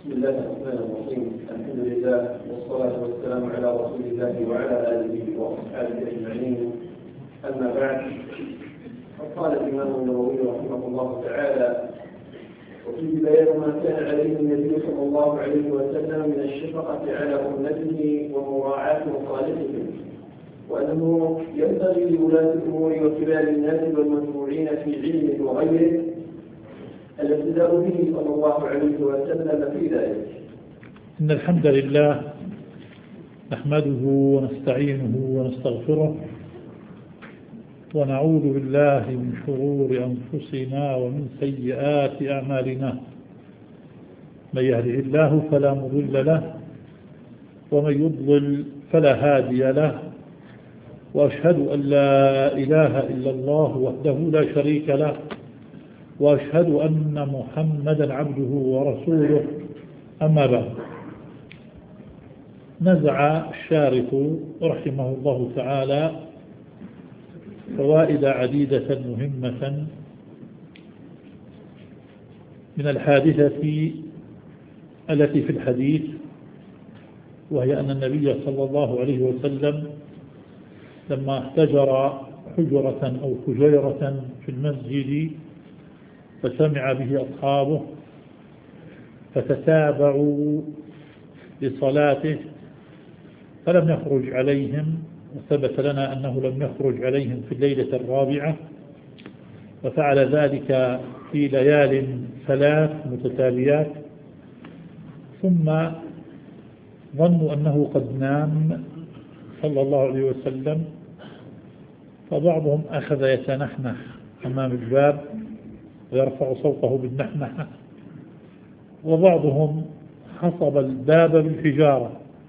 بسم الله الرحمن الرحيم. الحمد لله والصلاة والسلام على رسول الله وعلى آله وأصحابه أجمعين. أما بعد، فقال الإمام النووي رحمه الله تعالى: وفي بيان ما كان عليه النبي صلى الله عليه وسلم من الشفقة على أمته ومراعاة مصالحهم، وأنه ينبغي لولاة الأمور وكبار الناس والمشروعين في علم وغيره الاقتداء به صلى الله عليه وسلم في ذلك. إن الحمد لله نحمده ونستعينه ونستغفره ونعوذ بالله من شرور أنفسنا ومن سيئات أعمالنا. من يهده الله فلا مضل له ومن يضلل فلا هادي له، وأشهد أن لا إله إلا الله وحده لا شريك له، وأشهد أن محمدا عبده ورسوله. أما بعد، نزع الشارح رحمه الله تعالى فوائد عديدة مهمة من الحادثة التي في الحديث، وهي أن النبي صلى الله عليه وسلم لما احتجر حجرة أو حجيرة في المسجد فسمع به أصحابه فتتابعوا لصلاته فلم يخرج عليهم، وثبت لنا أنه لم يخرج عليهم في الليلة الرابعة، وفعل ذلك في ليال 3 متتاليات، ثم ظنوا أنه قد نام صلى الله عليه وسلم، فبعضهم أخذ يتنحنح أمام الباب ويرفع صوته بالنحنحة، وبعضهم حصب الباب بالحجارة.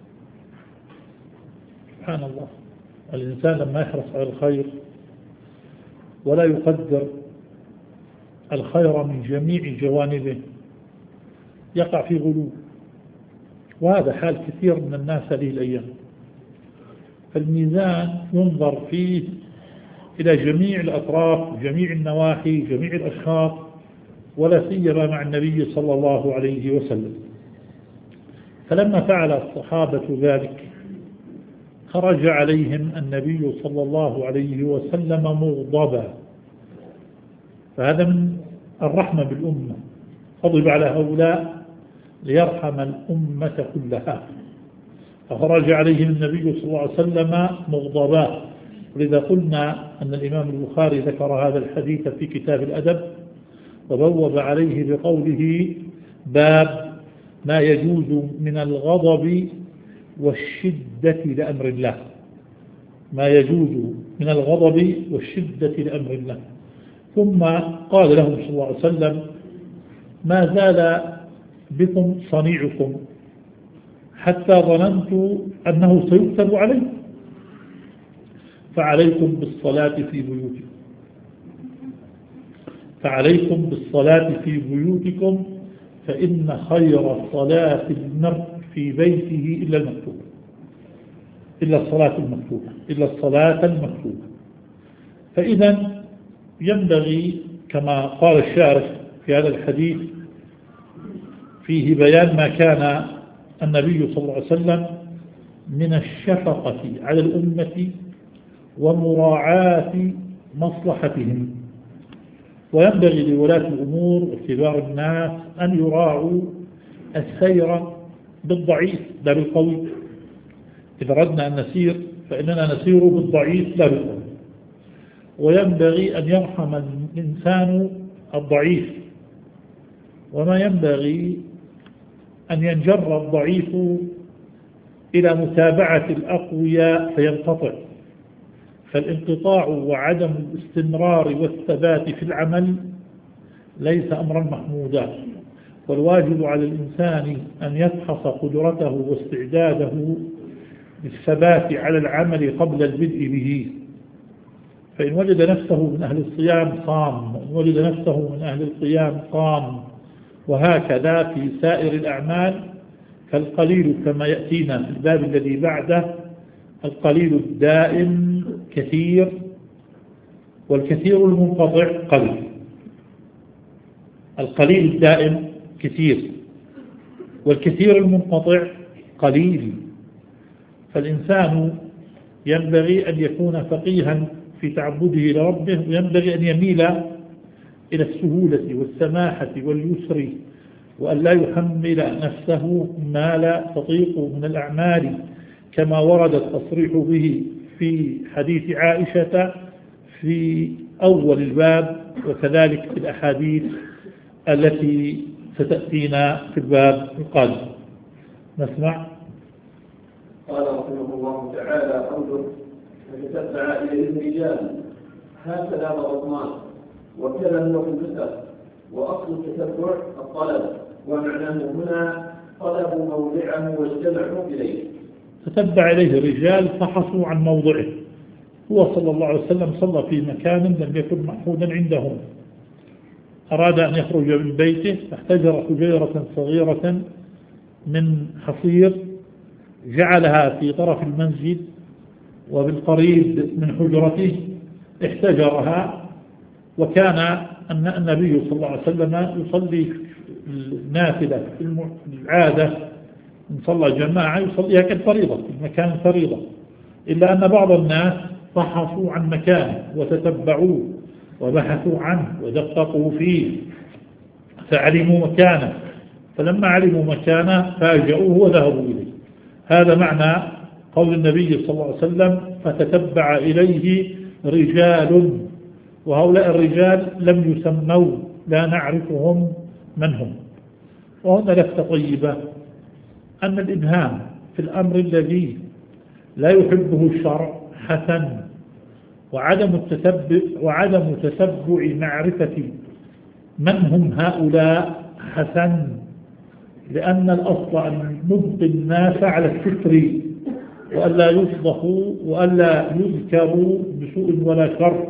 سبحان الله، الإنسان لما يحرص على الخير ولا يقدر الخير من جميع جوانبه يقع في غلو، وهذا حال كثير من الناس هذه الأيام. فالميزان ينظر فيه إلى جميع الأطراف، جميع النواحي، جميع الأشخاص، ولا سيما مع النبي صلى الله عليه وسلم. فلما فعل الصحابة ذلك خرج عليهم النبي صلى الله عليه وسلم مغضبا، فهذا من الرحمة بالأمة، غضب على هؤلاء ليرحم الأمة كلها، فخرج عليهم النبي صلى الله عليه وسلم مغضبا. ولذا قلنا أن الإمام البخاري ذكر هذا الحديث في كتاب الأدب وبوب عليه بقوله: باب ما يجوز من الغضب والشدة لأمر الله. ما يجوز من الغضب والشدة لأمر الله. ثم قال لهم صلى الله عليه وسلم: ما زال بكم صنيعكم حتى ظننت أنه سيكتب عليكم، فعليكم بالصلاة في بيوتكم. فعليكم بالصلاة في بيوتكم فإن خير صلاة المرء في بيته إلا المكتوبة، إلا الصلاة المكتوبة، إلا الصلاة المكتوبة. فإذا ينبغي كما قال الشارح في هذا الحديث فيه بيان ما كان النبي صلى الله عليه وسلم من الشفقة على الأمة ومراعاة مصلحتهم، وينبغي لولاة الأمور وكبار الناس أن يراعوا السير بالضعيف لا بالقوي. إذا أردنا أن نسير فإننا نسير بالضعيف لا بالقوي، وينبغي أن يرحم الإنسان الضعيف، وما ينبغي أن ينجر الضعيف إلى متابعة الأقوياء فينقطع. فالانقطاع وعدم الاستمرار والثبات في العمل ليس أمرا محمودا، والواجب على الإنسان أن يفحص قدرته واستعداده بالثبات على العمل قبل البدء به. فإن وجد نفسه من أهل الصيام صام، وإن وجد نفسه من أهل القيام قام، وهكذا في سائر الأعمال. فالقليل كما يأتينا في الباب الذي بعده: القليل الدائم كثير، والكثير المنقطع قليل. القليل الدائم كثير، والكثير المنقطع قليل. فالإنسان ينبغي أن يكون فقيها في تعبده لربه، وينبغي أن يميل إلى السهولة والسماحة واليسر، وأن لا يحمل نفسه ما لا تطيق من الأعمال، كما ورد التصريح به في حديث عائشة في أول الباب، وكذلك في الأحاديث التي ستأتينا في الباب القادم. نسمع. قال رحمه الله تعالى: انظر فتتبع اليه الرجال، هكذا ضبطناه، وكذا هو في الفقه، واصل التتبع الطلب، ومعناه هنا طلبوا موضعه واجتمعوا اليه. تتبع اليه الرجال، فحصوا عن موضعه. هو صلى الله عليه وسلم صلى في مكان لم يكن محفوظا عندهم، أراد أن يخرج من بيته فاحتجر حجيرة صغيرة من حصير، جعلها في طرف المسجد وبالقريب من حجرته، احتجرها. وكان أن النبي صلى الله عليه وسلم يصلي النافلة في العادة، إن صلى جماعة يصليها كالفريضة في مكان فريضة، إلا أن بعض الناس بحثوا عن مكان وتتبعوه وبحثوا عنه ودققوا فيه فعلموا مكانه، فلما علموا مكانه فاجأوه وذهبوا إليه. هذا معنى قول النبي صلى الله عليه وسلم: فتتبع إليه رجال. وهؤلاء الرجال لم يسموا، لا نعرفهم من هم. وهنا لفتة طيبة أن الإبهام في الأمر الذي لا يحبه الشرع حسن، وعدم تتبع معرفة من هم هؤلاء حسن، لأن الأصل أن نبقي الناس على الستر، وألا يفضحوا وألا يذكروا بسوء ولا شر.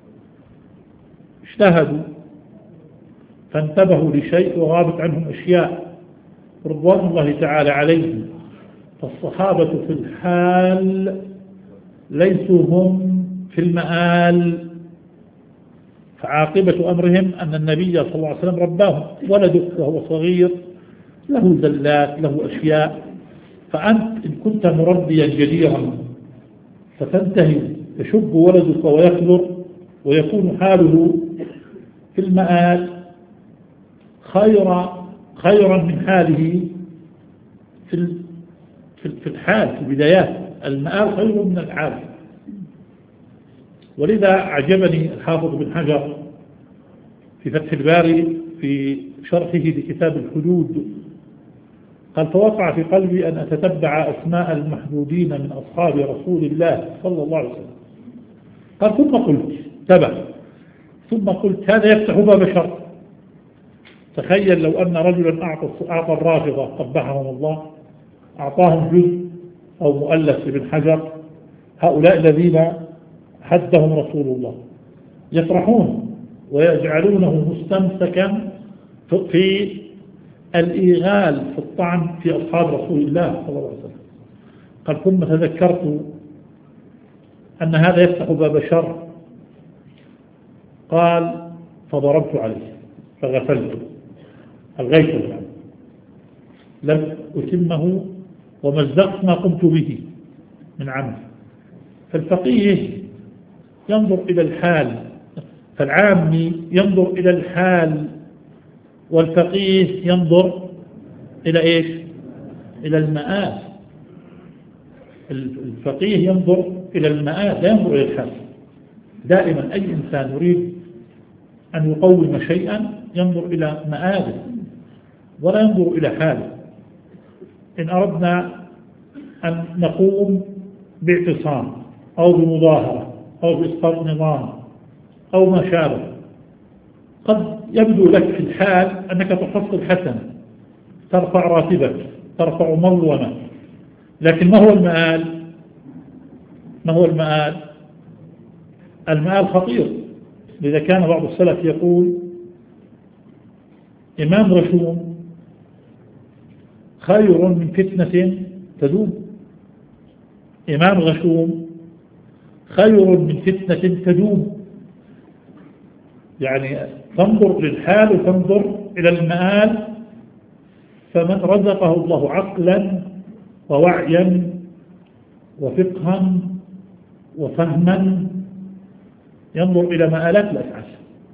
اجتهدوا فانتبهوا لشيء وغابت عنهم أشياء رضوان الله تعالى عليهم. فالصحابة في الحال ليسوا هم في المآل، فعاقبة أمرهم أن النبي صلى الله عليه وسلم رباهم. ولدك وهو صغير له زلات، له أشياء، فأنت إن كنت مربيا جديرا فتنتهي يشب ولدك ويكبر ويكون حاله في المآل خيرا من حاله في الحال في البدايات. المآل خير من الحال. ولذا عجبني الحافظ بن حجر في فتح الباري في شرحه لكتاب الحدود، قال: فوقع في قلبي أن أتتبع أسماء المحدودين من أصحاب رسول الله صلى الله عليه وسلم. قال: ثم قلت هذا يفتح باب شر. تخيل لو أن رجلا أعطى الرافضة قبحهم الله، أعطاهم جزء أو مؤلف لابن حجر، هؤلاء الذين حدهم رسول الله، يفرحون ويجعلونه مستمسكا في الإيغال في الطعن في أصحاب رسول الله صلى الله عليه وسلم. قال: ثم تذكرت أن هذا يفتح باب شر. قال: فضربت عليه فغفلت، ألغيته يعني، لم أتمه ومزقت ما قمت به من عمل. فالفقيه ينظر إلى الحال، فالعامي ينظر إلى الحال، والفقيه ينظر إلى إيش؟ إلى المآل. الفقيه ينظر إلى المآل لا ينظر إلى الحال. دائما أي إنسان يريد أن يقوم شيئا ينظر إلى مآله ولا ينظر إلى حاله. إن أردنا أن نقوم باعتصام أو بمظاهرة أو بإسقاط نظام أو ما شابه، قد يبدو لك في الحال أنك تحصل حسنة، ترفع راتبك، ترفع مظلمة، لكن ما هو المآل؟ ما هو المآل؟ المآل خطير. لذا كان بعض السلف يقول: إمام غشوم خير من فتنة تدوم. إمام غشوم خير من فتنة تدوم. يعني تنظر للحال وتنظر إلى المآل فمن رزقه الله عقلا ووعيا وفقها وفهما ينظر إلى مآلات الأفعال.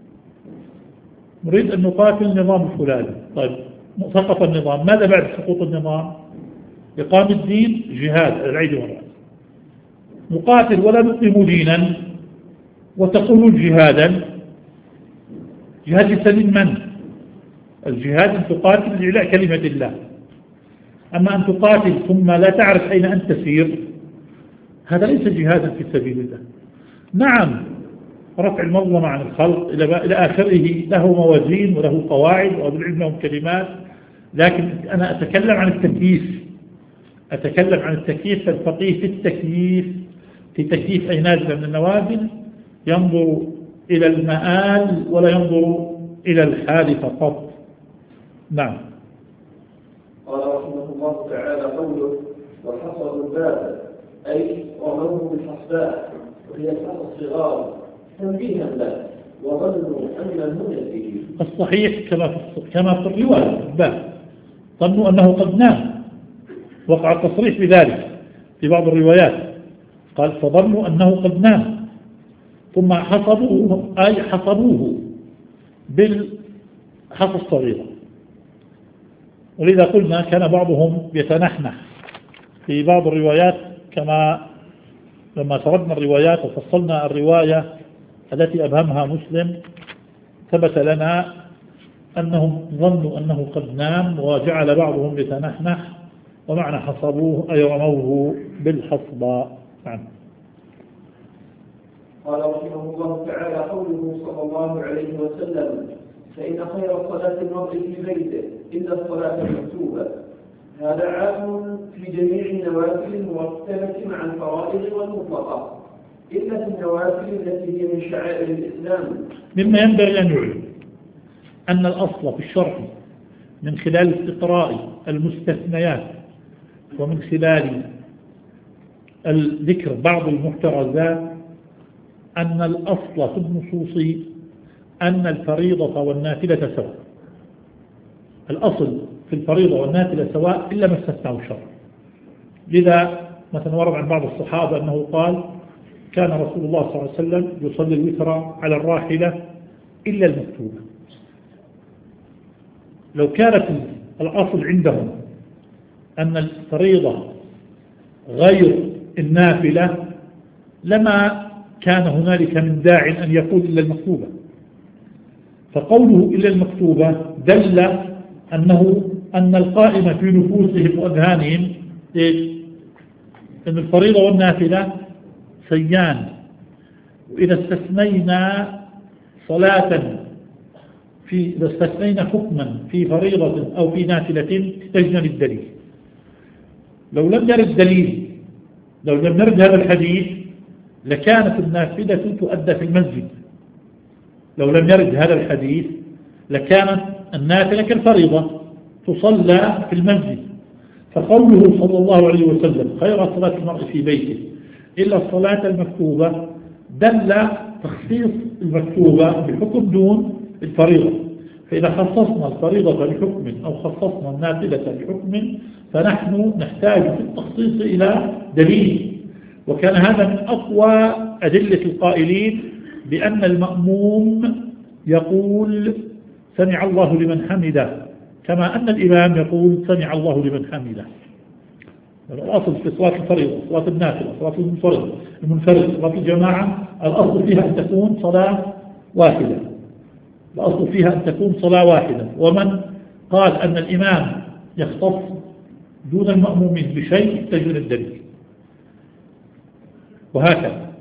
نريد أن نقاتل النظام الفلاني، طيب سقط النظام، ماذا بعد سقوط النظام؟ إقام الدين، جهاد العيد والرأس. نقاتل ولا نقيم دينا وتقولون جهادا، جهاد لسبيل من؟ الجهاد أن تقاتل لإعلاء كلمة الله، أما أن تقاتل ثم لا تعرف أين أنت تسير، هذا ليس جهادا في سبيل الله. نعم رفع المظلمة عن الخلق إلى آخره له موازين وله قواعد وبالعلم لهم كلمات، لكن أنا أتكلم عن التكييف، أتكلم عن التكييف. فالفقيه في التكييف، في تكييف أي نازل من النوازل، ينظر إلى المآل ولا ينظر إلى الحال فقط. نعم. قال رحمه الله تعالى قوله وحصروا الباب أي رموه بالحصباء وهي الحصى الصغار تنبيها له وظنوا أن هنا فيه. الصحيح كما في الرواية الباب، ظنوا أنه قد نام، وقع التصريح بذلك في بعض الروايات، قال فظنوا أنه قد نام ثم حصبوه، أي حصبوه بالحصى الصغيرة. ولذا قلنا كان بعضهم يتنحنح في بعض الروايات، كما لما سردنا الروايات وفصلنا الرواية التي أبهمها مسلم ثبت لنا أنهم ظنوا أنه قد نام وجعل بعضهم يتنحنح، ومعنى حصبوه أي رموه بالحصبة. نعم. قال رحمه الله تعالى قوله صلى الله عليه وسلم فإن خير صلاة المرء في بيته إلا الصلاة المكتوبة، هذا عام في جميع النوافل المرتبة مع الفرائض والمطلقة إلا في النوافل التي هي من شعائر الإسلام. مما ينبغي أن يعلم أن الأصل في الشرع من خلال استقراء المستثنيات ومن خلال الذكر بعض المحترزات أن الأصل في النصوص أن الفريضة والنافلة سواء. الأصل في الفريضة والنافلة سواء إلا ما استثناه الشرع. لذا مثلا ورد عن بعض الصحابة أنه قال كان رسول الله صلى الله عليه وسلم يصلي الوتر على الراحلة إلا المكتوبة. لو كانت الأصل عندهم أن الفريضة غير النافلة لما كان هنالك من داع أن يقول إلا المكتوبة، فقوله إلا المكتوبة دل أن القائمة في نفوسهم وأذهانهم أن الفريضة والنافلة سيان، وإذا استثنينا إذا استثنينا حكما في فريضة أو في نافلة احتجنا للدليل. لو لم نرد هذا الحديث لكانت النافلة تؤدى في المسجد. لو لم يرد هذا الحديث لكانت النافلة كالفريضة تصلى في المسجد. فقوله صلى الله عليه وسلم خير صلاة المرء في بيته إلا الصلاة المكتوبة دل تخصيص المكتوبة بحكم دون الفريضة. فإذا خصصنا الفريضة بحكم أو خصصنا النافلة بحكم فنحن نحتاج في التخصيص إلى دليل. وكان هذا من أقوى أدلة القائلين بأن المأموم يقول سمع الله لمن حمده كما أن الإمام يقول سمع الله لمن حمده. الأصل في صلاة الفريضة، صلاة النافلة، صلاة المنفرد، صلاة الجماعة، الأصل فيها أن تكون صلاة واحدة. الأصل فيها أن تكون صلاة واحدة. ومن قال أن الإمام يختص دون المأمومين بشيء يحتاج الدليل. وهكذا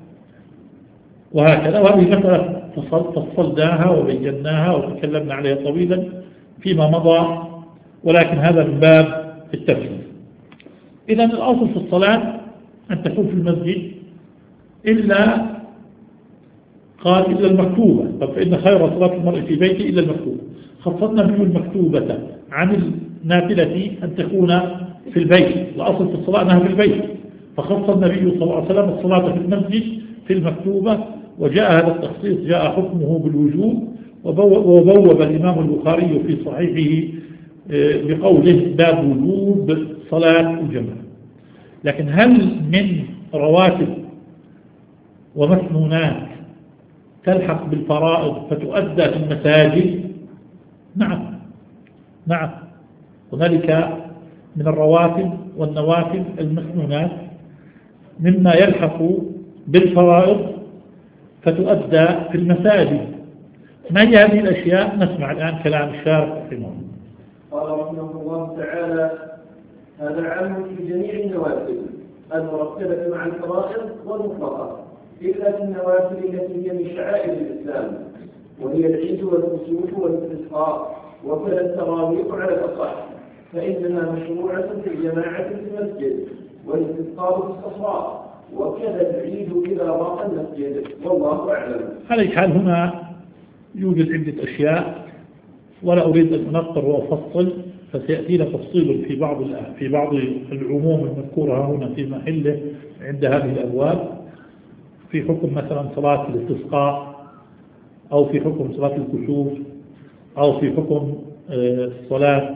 وهذه مسألة فصلناها وبيناها وتكلمنا عليها طويلا فيما مضى، ولكن هذا من باب التفصيل. إذا الأصل في الصلاة أن تكون في المسجد إلا المكتوبة. فإن خير صلاة المرء في بيته إلا المكتوبة. خصصنا به المكتوبة عن النافلة أن تكون في البيت. الأصل في الصلاة أنها في البيت، فخص النبي صلى الله عليه وسلم الصلاة في المسجد في المكتوبة، وجاء هذا التخصيص جاء حكمه بالوجوب. وبوب الإمام البخاري في صحيحه بقوله باب وجوب صلاة الجماعة. لكن هل من رواتب ومسنونات تلحق بالفرائض فتؤدى في المساجد؟ نعم هنالك من الرواتب والنوافل المسنونات مما يلحق بالفرائض فتؤدى في المساجد. ما هي هذه الأشياء؟ نسمع الآن كلام الشارح رحمه الله. قال رحمه الله تعالى: هذا عام في جميع النوافل المرتبة مع الفرائض والمطلقة، إلا في النوافل التي هي من شعائر الإسلام، وهي العيد والكسوف والاستسقاء، وكذا التراويح على الأصح، فإنها مشروعة في الجماعة في المسجد، والاستسقاء في الصحراء، وكذا العيد إذا ضاق المسجد، والله أعلم. على أي حال هنا يوجد عدة أشياء ولا أريد أن أنقر وأفصل، فسيأتينا تفصيل في بعض العموم المذكورة هنا في محله عند هذه الأبواب، في حكم مثلا صلاة الاستسقاء، أو في حكم صلاة الكسوف، أو في حكم صلاة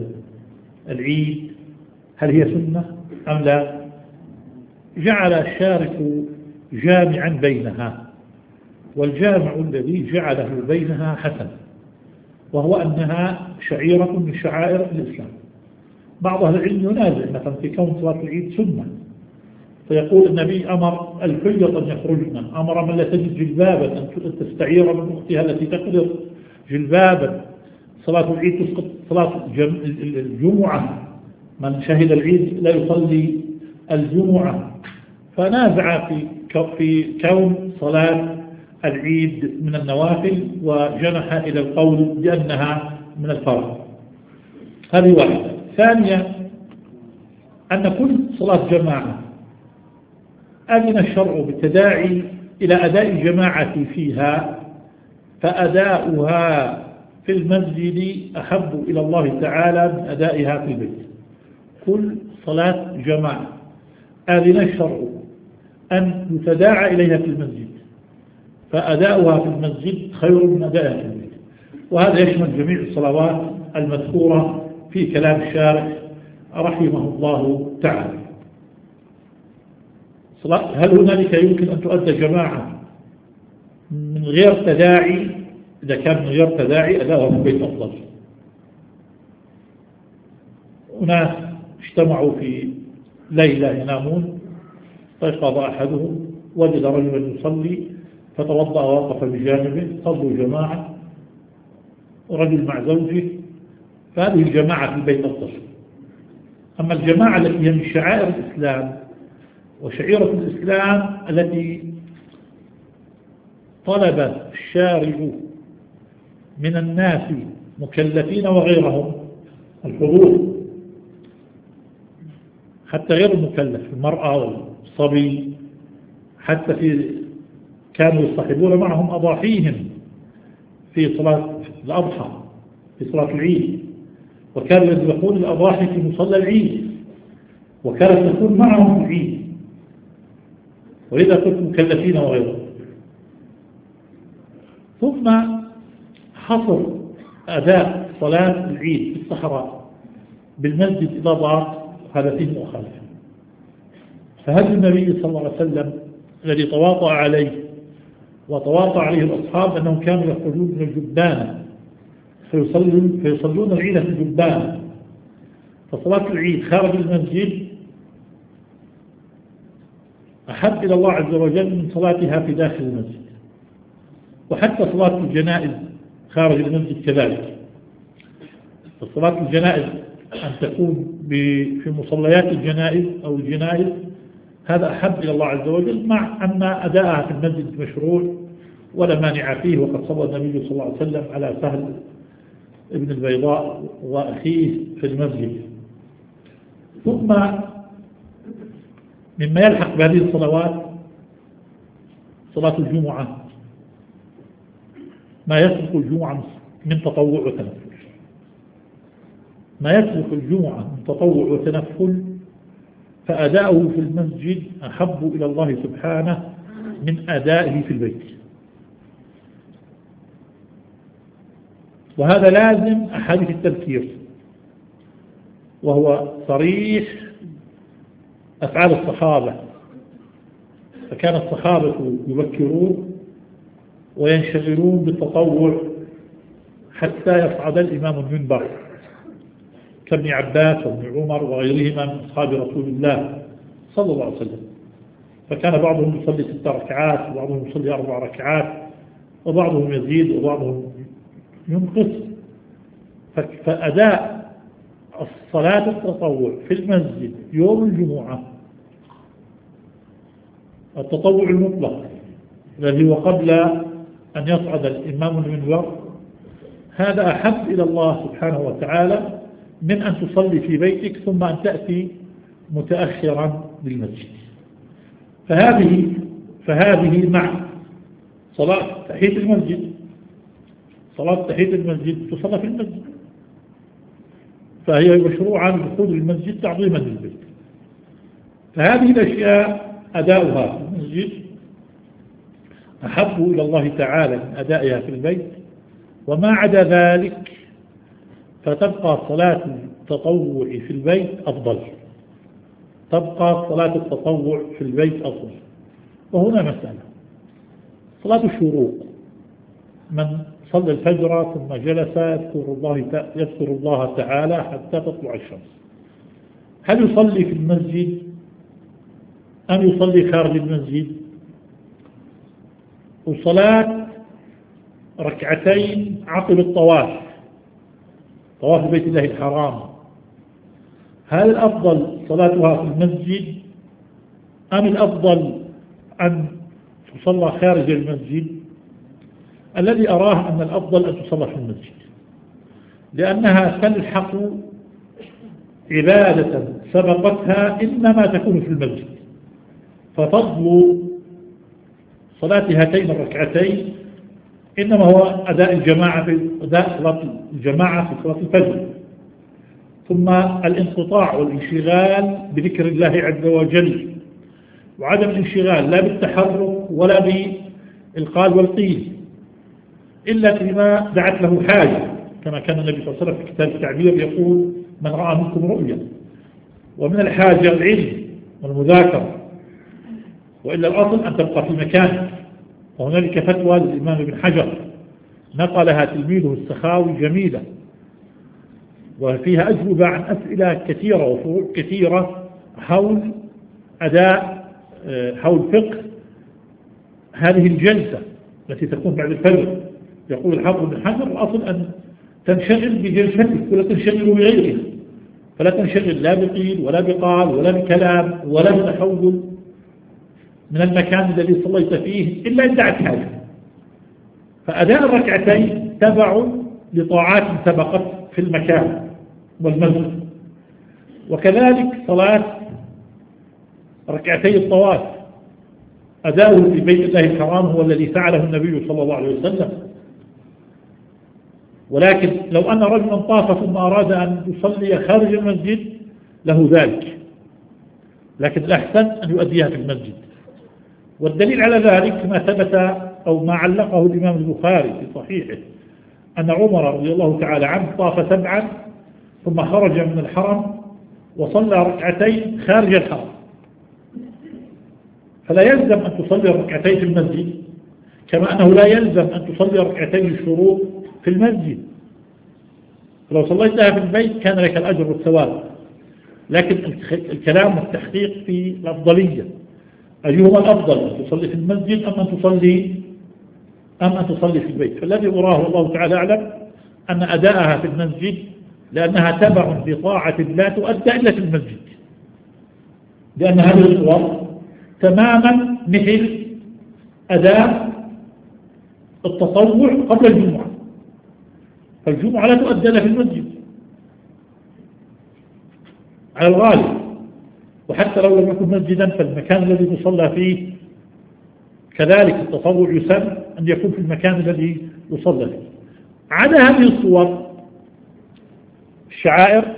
العيد، هل هي سنة أم لا؟ جعل الشارح جامعا بينها، والجامع الذي جعله بينها حسن، وهو أنها شعيرة من شعائر الإسلام. بعض أهل العلم ينازع مثلا في كون صلاة العيد سنة، فيقول النبي أمر الحيض أن يخرجن، أمر من لا تجد جلبابا أن تستعير من أختها التي تقدر جلبابا. صلاة العيد تسقط صلاة الجمعة، من شهد العيد لا يصلي الجمعة. فنازع في كون صلاة العيد من النوافل، وجنح إلى القول بأنها من الفرض. هذه واحدة. ثانيا، أن كل صلاة جماعة أذن الشرع بالتداعي إلى أداء الجماعة فيها، فأداؤها في المسجد أحب إلى الله تعالى من أدائها في البيت. كل صلاة جماعة أذن الشرع أن يتداعى إليها في المسجد، فأداؤها في المسجد خير من أدائها في البيت. وهذا يشمل جميع الصلوات المذكورة في كلام الشارح رحمه الله تعالى. هل هنالك يمكن أن تؤدى جماعة من غير تداعي؟ إذا كان من غير تداعي أداؤها في البيت أفضل. أناس اجتمعوا في ليلة ينامون، فاستيقظ أحدهم وجد رجلا يصلي فتوضأ ووقف بجانبه، صلوا جماعة، رجل مع زوجه، فهذه الجماعة في البيت أفضل. أما الجماعة التي هي من شعائر الإسلام وشعيرة الإسلام التي طلب الشارع من الناس مكلفين وغيرهم الحضور، حتى غير المكلف، المرأة والصبي، حتى كانوا يصطحبون معهم أضاحيهم في صلاة الأضحى، في صلاة العيد، وكانوا يذبحون الأضاحي في مصلى العيد، وكانت تكون معهم العيد، ولذا كنتم مكلفين وغيرهم. ثم حصر أداء صلاة العيد في الصحراء بالمسجد إذا ضاق، هذا فيه مخالفة. فهل النبي صلى الله عليه وسلم الذي تواطأ عليه وتواطأ عليه الأصحاب أنهم كانوا يخرجون من الجبانة فيصلون العيد في الجبانة، فصلاة العيد خارج المسجد أحب إلى الله عز وجل من صلاتها في داخل المسجد. وحتى صلاة الجنائز خارج المسجد كذلك. فصلاة الجنائز أن تكون في مصليات الجنائز أو الجنائز، هذا أحب إلى الله عز وجل، مع أن أداءها في المسجد مشروع ولا مانع فيه، وقد صلى النبي صلى الله عليه وسلم على سهل ابن البيضاء وأخيه في المسجد. ثم مما يلحق بهذه الصلوات صلاة الجمعة، ما يسبق الجمعة من تطوع وتنفل، ما يسبق الجمعة من تطوع وتنفل، فأداؤه في المسجد أحب إلى الله سبحانه من أدائه في البيت. وهذا لازم أحاديث التذكير وهو صريح أفعال الصحابة. فكان الصحابة يبكرون وينشغلون بالتطوع حتى يصعد الإمام المنبر كابن عباس وابن عمر وغيرهما من أصحاب رسول الله صلى الله عليه وسلم. فكان بعضهم يصلي 6 ركعات وبعضهم يصلي 4 ركعات وبعضهم يزيد وبعضهم ينقص. فأداء الصلاة التطوع في المسجد يوم الجمعة، التطوع المطلق الذي هو قبل أن يصعد الإمام المنبر، هذا أحب إلى الله سبحانه وتعالى من أن تصلي في بيتك ثم أن تأتي متأخرا للمسجد. فهذه مع صلاة تحية المسجد، صلاة تحية المسجد تصلى في المسجد، فهي مشروعة لدخول المسجد تعظيما للبيت. فهذه الأشياء أداؤها في المسجد أحب إلى الله تعالى من أدائها في البيت، وما عدا ذلك فتبقى صلاة التطوع في البيت أفضل، تبقى صلاة التطوع في البيت أفضل. وهنا مسألة صلاة الشروق، من صلى الفجر ثم جلس يذكر الله تعالى حتى تطلع الشمس، هل يصلي في المسجد أم يصلي خارج المسجد؟ وصلاة ركعتين عقب الطواف، طواف بيت الله الحرام، هل الأفضل صلاتها في المسجد أم الأفضل أن تصلى خارج المسجد؟ الذي أراه أن الأفضل أن تصلى في المسجد، لأنها تلحق عبادة سبقتها إنما تكون في المسجد، ففضل صلاة هاتين الركعتين إنما هو أداء صلاة الجماعة في صلاة الفجر، ثم الانقطاع والانشغال بذكر الله عز وجل، وعدم الانشغال لا بالتحرك ولا بالقال والقيل إلا فيما دعت له حاجة، كما كان النبي صلى الله عليه وسلم في كتاب التعبير يقول: من رأى منكم رؤيا. ومن الحاجة العلم والمذاكرة، وإلا الأصل أن تبقى في مكانك. وهنالك فتوى للإمام ابن حجر نقلها تلميذه السخاوي جميلة، وفيها أجوبة عن أسئلة كثيرة وفروع كثيرة حول حول فقه هذه الجلسة التي تكون بعد الفجر. يقول الحافظ ابن حجر: الأصل أن تنشغل بجلستك ولا تنشغل بغيرها، فلا تنشغل لا بقيل ولا بقال ولا بكلام ولا بتحول من المكان الذي صليت فيه إلا إن دعت حاجة. فأداء الركعتين تبع لطاعات سبقت في المكان والمسجد. وكذلك صلاة ركعتي الطواف أداؤه في بيت الله الحرام هو الذي فعله النبي صلى الله عليه وسلم. ولكن لو أن رجلا طاف ثم أراد أن يصلي خارج المسجد له ذلك، لكن الأحسن أن يؤديها في المسجد. والدليل على ذلك ما ثبت أو ما علقه الإمام البخاري في صحيحه أن عمر رضي الله تعالى عنه طاف 7 ثم خرج من الحرم وصلى ركعتين خارج الحرم. فلا يلزم أن تصلي ركعتين في المسجد، كما أنه لا يلزم أن تصلي ركعتين الشروق في المسجد. لو صليتها في البيت كان لك الأجر والثواب، لكن الكلام والتحقيق في الأفضلية، أيهما الأفضل، أن تصلي في المسجد أم أن تصلي في البيت؟ فالذي أراه والله تعالى أعلم أن أداءها في المسجد لأنها تبع لطاعة لا تؤدى إلا في المسجد، لأن هذه الصور تماما مثل أداء التطوع قبل الجمعة، فالجمعة لا تؤدى إلا في المسجد على الغالب، وحتى لو لم يكن مسجدا فالمكان الذي يصلى فيه كذلك التطوع يسمى أن يكون في المكان الذي يصلى فيه. عدا هذه الصور الشعائر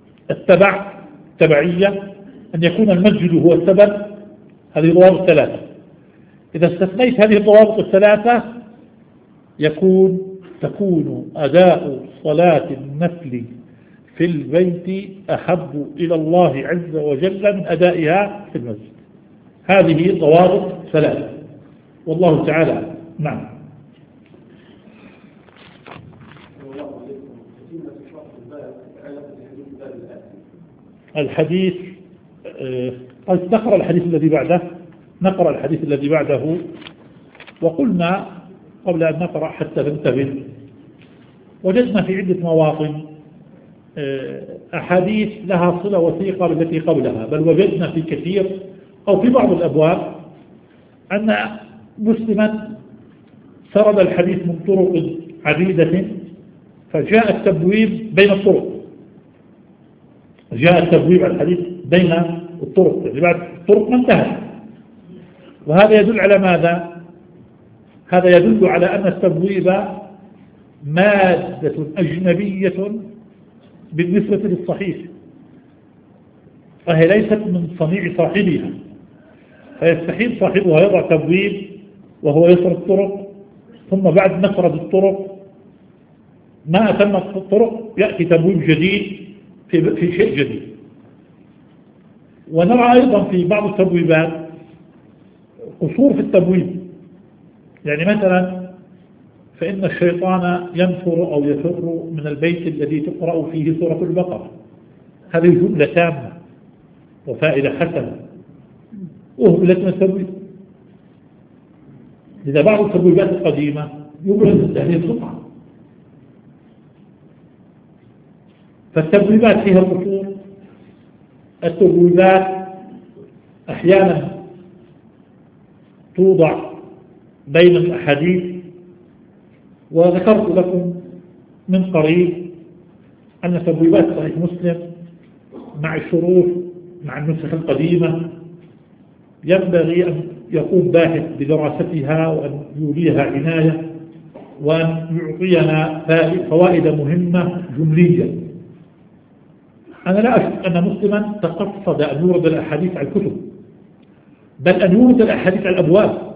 التبعية أن يكون المسجد هو السبب، هذه الضوابط 3. إذا استثنيت هذه الضوابط 3 تكون أداء صلاة النفل في في البيت أحب إلى الله عز وجل من أدائها في المسجد. هذه ضوابط ثلاث، والله تعالى. نعم. الحديث نقرأ الحديث الذي بعده، نقرأ الحديث الذي بعده. وقلنا قبل أن نقرأ حتى ننتبه، وجدنا في عدة مواطن أحاديث لها صلة وثيقة بالتي قبلها، بل وجدنا في كثير أو في بعض الأبواب أن مسلما سرد الحديث من طرق عديدة، فجاء التبويب بين الطرق، جاء التبويب على الحديث بين الطرق، يعني بعد الطرق ما انتهت. وهذا يدل على ماذا؟ هذا يدل على أن التبويب مادة أجنبية بالنسبة للصحيح، فهي ليست من صنيع صاحبها، فيستحيل صاحبها يضع تبويب وهو يسرد الطرق، ثم بعد نسرد الطرق ما أتم الطرق يأتي تبويب جديد في شيء جديد. ونرى أيضا في بعض التبويبات قصور في التبويب، يعني مثلا فإن الشيطان ينفر أو يفر من البيت الذي تقرأ فيه سورة البقرة، هذه جملة تامة وفائدة حسنة أهملت من التبويب. لذا بعض التبويبات القديمة يبرز هذه القطعة، فالتبويبات فيها قصور. التبويبات أحيانا توضع بين الأحاديث، وذكرت لكم من قريب أن تبويبات صحيح مسلم مع الشروح مع النسخ القديمة ينبغي أن يقوم باحث بدراستها وأن يوليها عناية وأن يعطينا فوائد مهمة جملية. أنا لا أشك أن مسلما تقصد أن يورد الأحاديث على الكتب، بل أن يورد الأحاديث على الأبواب،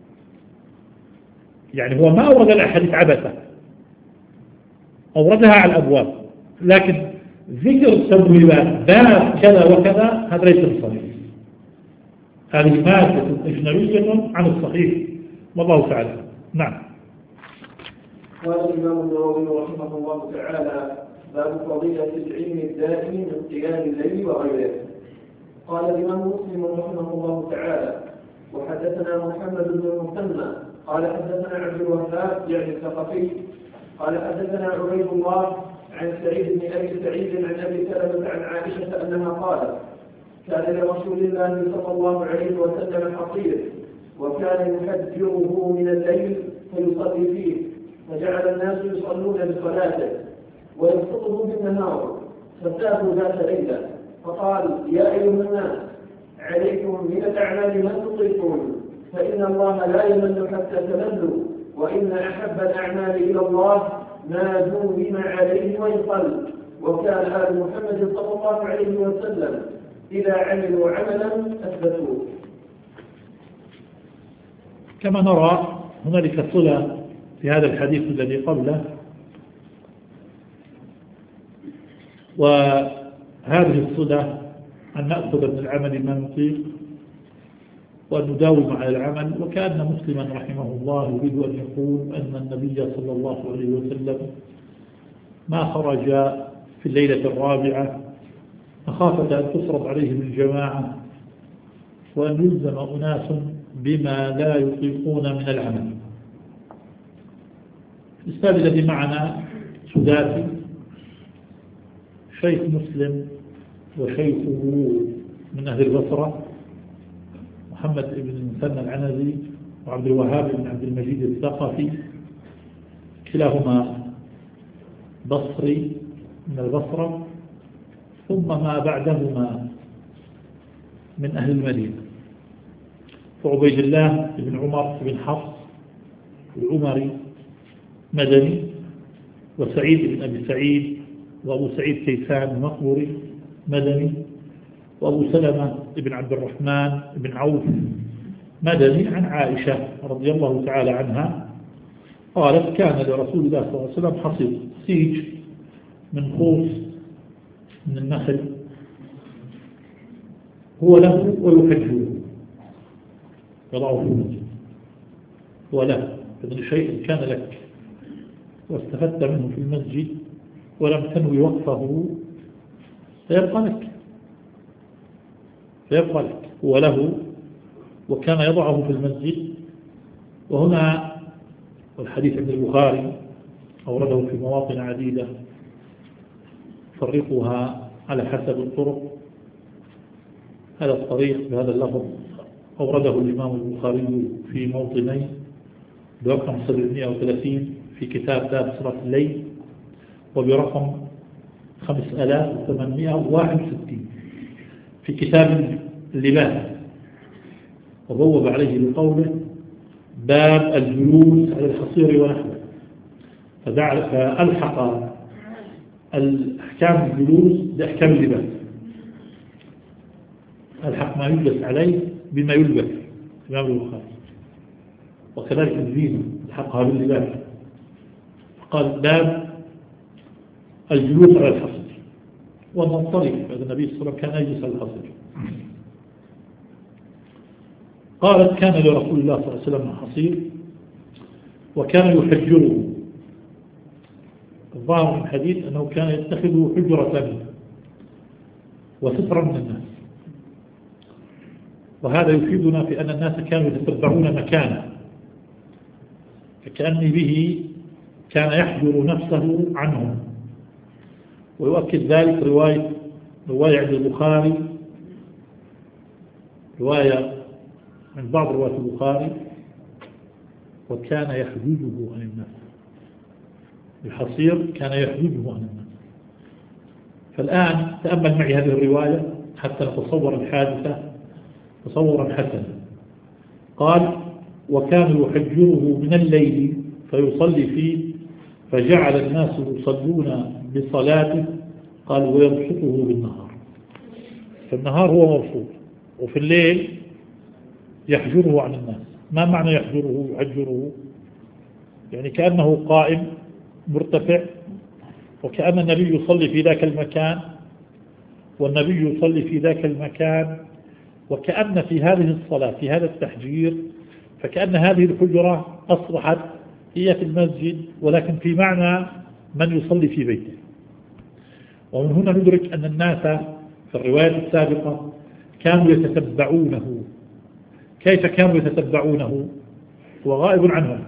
يعني هو ما أورد الأحاديث عبثا، أوردها على الأبواب، لكن ذكر التبويبات باب كذا وكذا هذا ليس بصحيح، هذه مادة أجنبية عن الصحيح، والله تعالى. نعم. قال الإمام النووي رحمه الله تعالى: باب فضيلة العلم الدائم من قيام الليل وغيره. قال الإمام مسلم رحمه الله تعالى: وحدثنا محمد بن المثنى قال حدثنا عبد الوهاب يعني الثقفي قال حدثنا عبيد الله عن سعيد بن أبي سعيد عن أبي سلمة عن عائشة أنها قالت: كان لرسول الله صلى الله عليه وسلم حصير، وكان يحجره من الليل فيصلي فيه، فجعل الناس يصلون بصلاته ويسقطه بالنهار، فسافوا ذات ليلة فقال: يا أيها الناس، عليكم من الأعمال ما تطيقون، فإن الله لا يمل حتى تملوا، وإن أحب الأعمال إلى الله ما دوم عليه ويقل. وكان آل محمد صلى الله عليه وسلم إذا عملوا عملا أثبتوه. كما نرى هنالك صلة في هذا الحديث الذي قبله، وهذه الصلة أن نأخذ من العمل ما نطيق وأن نداوم على العمل. وكان مسلما رحمه الله يريد أن يقول أن النبي صلى الله عليه وسلم ما خرج في الليلة الرابعة مخافة أن تصرف عليهم الجماعة وأن يلزم أناس بما لا يطيقون من العمل. الأستاذ الذي معنا سداسي شيخ مسلم وشيخه من أهل البصرة محمد بن المثنى العنزي وعبد الوهاب بن عبد المجيد الثقفي، كلاهما بصري من البصرة، ثم ما بعدهما من أهل المدينة، وعبيد الله بن عمر بن حفص العمري مدني، وسعيد بن أبي سعيد وأبو سعيد كيسان المقبري مدني، وأبو سلمة بن عبد الرحمن بن عوف مدني، عن عائشة رضي الله تعالى عنها قالت: كان لرسول الله صلى الله عليه وسلم حصير سيج من خوص من النخل هو له ويحجه، يضعه في المسجد هو له. فإن شيء كان لك واستفدت منه في المسجد ولم تنوي وقفه فيبقى لك هو له وكان يضعه في المسجد. وهنا والحديث عند البخاري أورده في مواطن عديدة فرقها على حسب الطرق. هذا الطريق بهذا اللفظ أورده الإمام البخاري في موطنين برقم 730 في كتاب باب صلاة الليل، وبرقم 5861 في كتاب اللباس، وبوب عليه بقوله باب الجلوس على الحصير ونحوه، فألحق الأحكام الجلوس بأحكام اللباس، ألحق ما يجلس عليه بما يلبس الإمام البخاري، وكذلك الزينة ألحقها باللباس، فقال باب الجلوس على الحصير والمنطلق، فإذا النبي صلى الله عليه وسلم كان يجلس على الحصير. قالت كان لرسول الله صلى الله عليه وسلم حصير وكان يحجره. الظاهر من الحديث أنه كان يتخذه حجرة وسترا من الناس، وهذا يفيدنا في أن الناس كانوا يتتبعون مكانه، فكأن به كان يحجر نفسه عنهم. ويؤكد ذلك رواية عند البخاري، رواية من بعض رواية البخاري وكان يحجزه عن الناس، الحصير كان يحجزه عن الناس. فالآن تأمل معي هذه الرواية حتى نتصور الحادثة تصورا حسنا. قال وكان يحجره من الليل فيصلي فيه فجعل الناس يصلون بصلاته، قال ويبسطه بالنهار، فالنهار هو مبسوط وفي الليل يحجره عن الناس. ما معنى يحجره؟ يعني كأنه قائم مرتفع، وكأن النبي يصلي في ذاك المكان والنبي يصلي في ذاك المكان، وكأن في هذه الصلاة في هذا التحجير فكأن هذه الحجرة أصبحت هي في المسجد ولكن في معنى من يصلي في بيته. ومن هنا ندرك أن الناس في الرواية السابقة كانوا يتتبعونه. كيف كانوا يتتبعونه؟ هو غائب عنهم،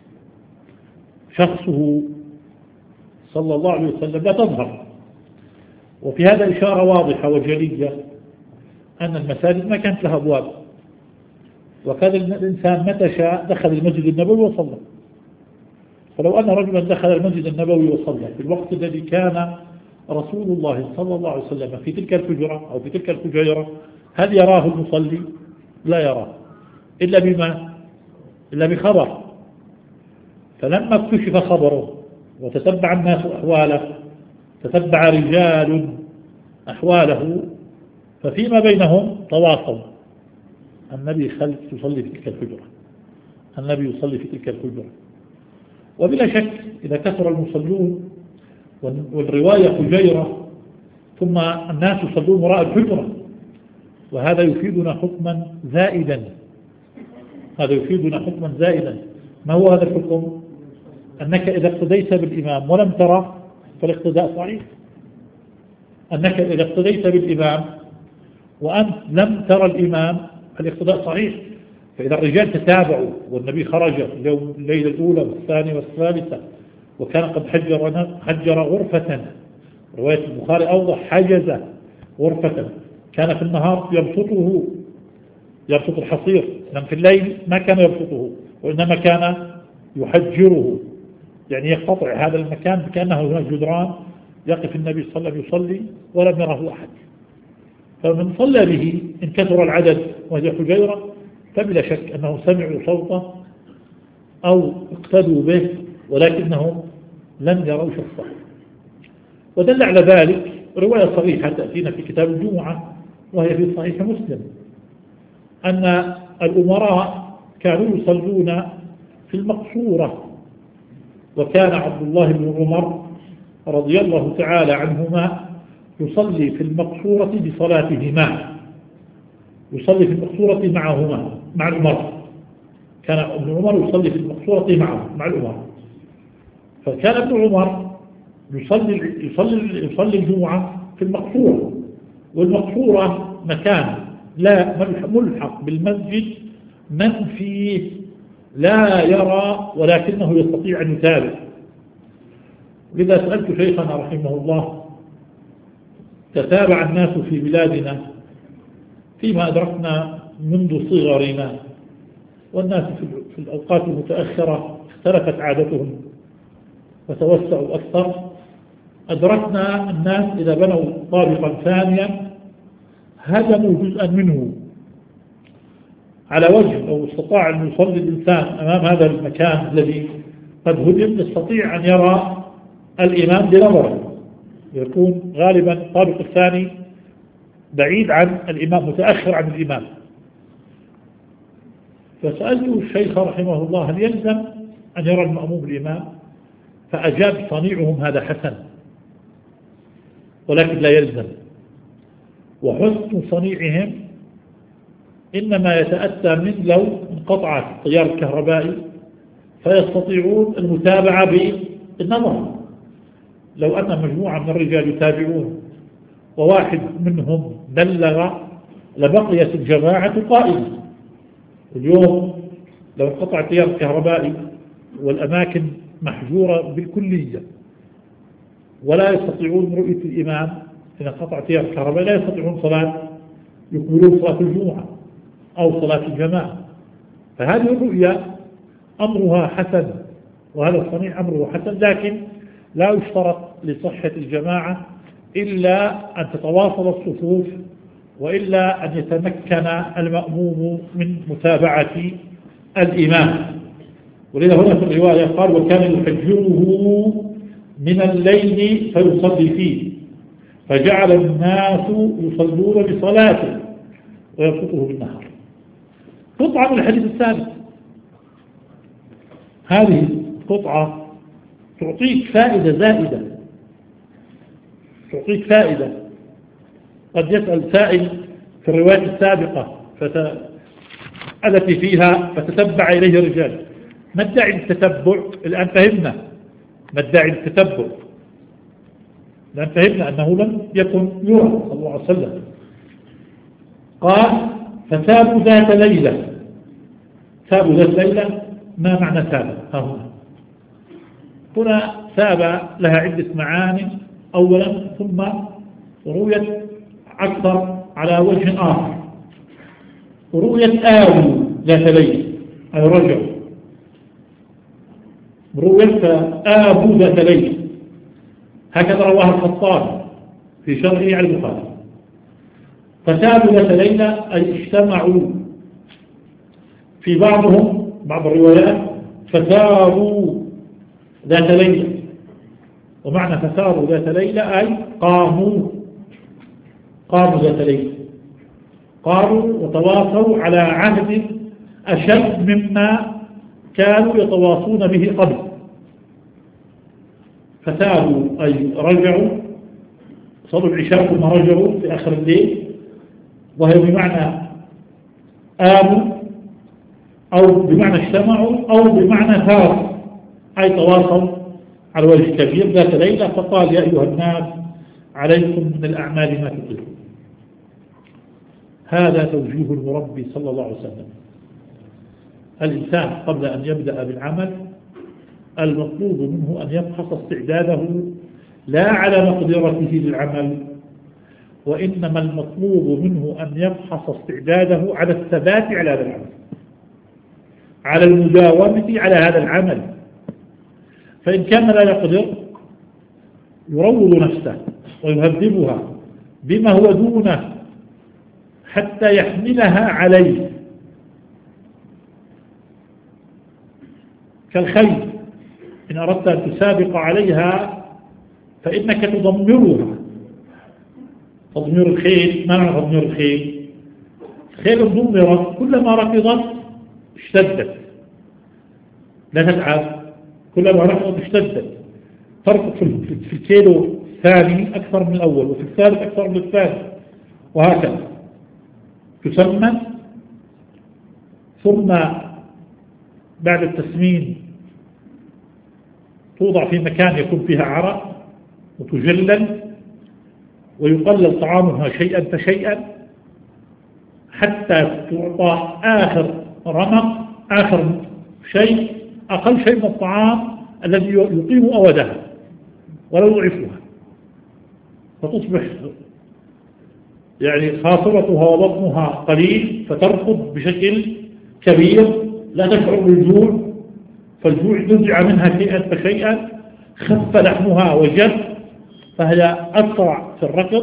شخصه صلى الله عليه وسلم لا تظهر. وفي هذا إشارة واضحة وجلية أن المساجد ما كانت لها أبواب، وكان الإنسان متى شاء دخل المسجد النبوي وصلى. فلو أن رجلا دخل المسجد النبوي وصلى في الوقت الذي كان رسول الله صلى الله عليه وسلم في تلك الحجرة أو في تلك الحجيرة، هل يراه المصلي؟ لا يراه إلا بما؟ إلا بخبر. فلما اكتشف خبره وتتبع الناس أحواله، تتبع رجال أحواله، ففيما بينهم تواصل النبي يصلي في تلك الحجرة، النبي يصلي في تلك الحجرة. وبلا شك إذا كثر المصلون والرواية حجيرة ثم الناس يصلون وراء الحجرة، وهذا يفيدنا حكما زائدا. ما هو هذا الحكم؟ أنك إذا اقتديت بالإمام ولم ترى فالاقتداء صحيح. أنك إذا اقتديت بالإمام وأنت لم ترى الإمام فالاقتداء صحيح. فإذا الرجال تتابعوا والنبي خرج الليلة الأولى والثانية والثالثة وكان قد حجر غرفة، رواية البخاري أوضح حجز غرفة، كان في النهار يبسط الحصير، لأن في الليل ما كان يبسطه وإنما كان يحجره، يعني يقطع هذا المكان كأنه هناك جدران يقف النبي صلى الله عليه وسلم يصلي ولم يره أحد. فمن صلى به إن كثر العدد وهي حجيرة فبلا شك أنه سمعوا صوته أو اقتدوا به ولكنهم لم يروا شخصه. ودل على ذلك رواية صريحة تأتينا في كتاب الجمعة وهي في صحيح مسلم أن الأمراء كانوا يصلون في المقصورة، وكان عبد الله بن عمر رضي الله تعالى عنهما يصلي في المقصورة بصلاتهما، يصلي في المقصورة معهما مع الأمر. كان ابن عمر يصلي في المقصورة معه مع الأمر. فكان ابن عمر يصلي الجمعة في المقصورة، والمقصورة مكان لا ملحق بالمسجد من فيه لا يرى ولكنه يستطيع أن يتابع. لذا سألت شيخنا رحمه الله: تتابع الناس في بلادنا فيما أدركنا منذ صغرنا، والناس في الأوقات المتأخرة اختلفت عادتهم وتوسعوا أكثر. أدركنا الناس إذا بنوا طابقا ثانيا هدموا جزءا منه على وجه لو استطاع أن يصلي الإنسان أمام هذا المكان الذي قد هدم يستطيع أن يرى الإمام بنظره، يكون غالبا الطابق الثاني بعيد عن الإمام، متأخر عن الإمام. فسألت الشيخ رحمه الله: هل يلزم أن يرى المأموم الإمام؟ فأجاب: صنيعهم هذا حسن ولكن لا يلزم، وحسن صنيعهم إنما يتأتى من لو انقطع التيار الكهربائي فيستطيعون المتابعة بالنظر. لو أن مجموعة من الرجال يتابعون وواحد منهم بلغ لبقيت الجماعة قائمة. اليوم لو انقطع التيار الكهربائي والأماكن محجورة بالكلية ولا يستطيعون رؤية الإمام، إذا انقطع التيار الكهربائي لا يستطيعون يكملون صلاة الجمعة أو صلاة الجماعة. فهذه الرؤية أمرها حسن، وهذا الصنيع أمره حسن، لكن لا يشترط لصحة الجماعة إلا أن تتواصل الصفوف، وإلا أن يتمكن المأموم من متابعة الإمام. ولذا هنا في الرواية قال: وكان يفجره من الليل فيصلي فيه، فجعل الناس يصلون بصلاته ويرفقه بالنهار. قطعة من الحديث الثالث. هذه قطعة تعطيك فائدة زائدة، تعطيك فائدة. قد يسأل سائل في الرواية السابقة التي فيها فتتبع إليه الرجال: ما الداعي للتتبع؟ الآن فهمنا ما الداعي للتتبع، الآن فهمنا أنه لم يكن يرى صلى الله عليه وسلم. قال: فثابوا ذات ليلة. ثابوا ذات ليلة، ما معنى ثابوا؟ هنا ثاب لها عدة معاني. أولا ثم رؤية أكثر على وجه آخر، رؤية آبوا ذات ليلة أي رجعوا، رؤية آبوا ذات ليلة، هكذا رواه الخطابي في شرحه على البخاري. فثابوا ذات ليلة أي اجتمعوا. في بعض الروايات فثاروا ذات ليلة، ومعنى فثاروا ذات ليلة أي قاموا ذات ليلة، قاموا وتواصلوا على عهد أشد مما كانوا يتواصون به قبل. فثابوا أي رجعوا، صلوا العشاء ثم رجعوا في آخر الليل، وهي بمعنى آموا أو بمعنى اجتمعوا أو بمعنى ثاروا أي تواصلوا على وجه كبير ذات ليلة. فقال: يا أيها الناس عليكم من الأعمال ما تطيقون. هذا توجيه المربي صلى الله عليه وسلم. الإنسان قبل أن يبدأ بالعمل المطلوب منه أن يفحص استعداده لا على مقدرته للعمل، وإنما المطلوب منه أن يفحص استعداده على الثبات على هذا العمل، على المداومة على هذا العمل. فإن كان لا يقدر يروض نفسه ويهذبها بما هو دونه حتى يحملها عليه، كالخيل إن أردت أن تسابق عليها فإنك تضمرها. تضمير الخيل، ما معنى تضمير الخيل؟ الخيل ضمرت كلما ركضت اشتدت، لا تتعب، كلما ركضت اشتدت. فرق في الكيلو الثاني أكثر من الأول، وفي الثالث أكثر من الثاني، وهكذا تسمى. ثم بعد التسمين توضع في مكان يكون فيها عرق وتجلل، ويقلل طعامها شيئا فشيئا حتى تعطى آخر رمق، آخر شيء، أقل شيء من الطعام الذي يقيم أودها ولا يضعفها، فتصبح يعني خاصرتها وبطنها قليل فتركض بشكل كبير، لا تشعر بالجوع، فالجوع نزع منها شيئا فشيئا، خف لحمها وجف، فهي أسرع في الركض.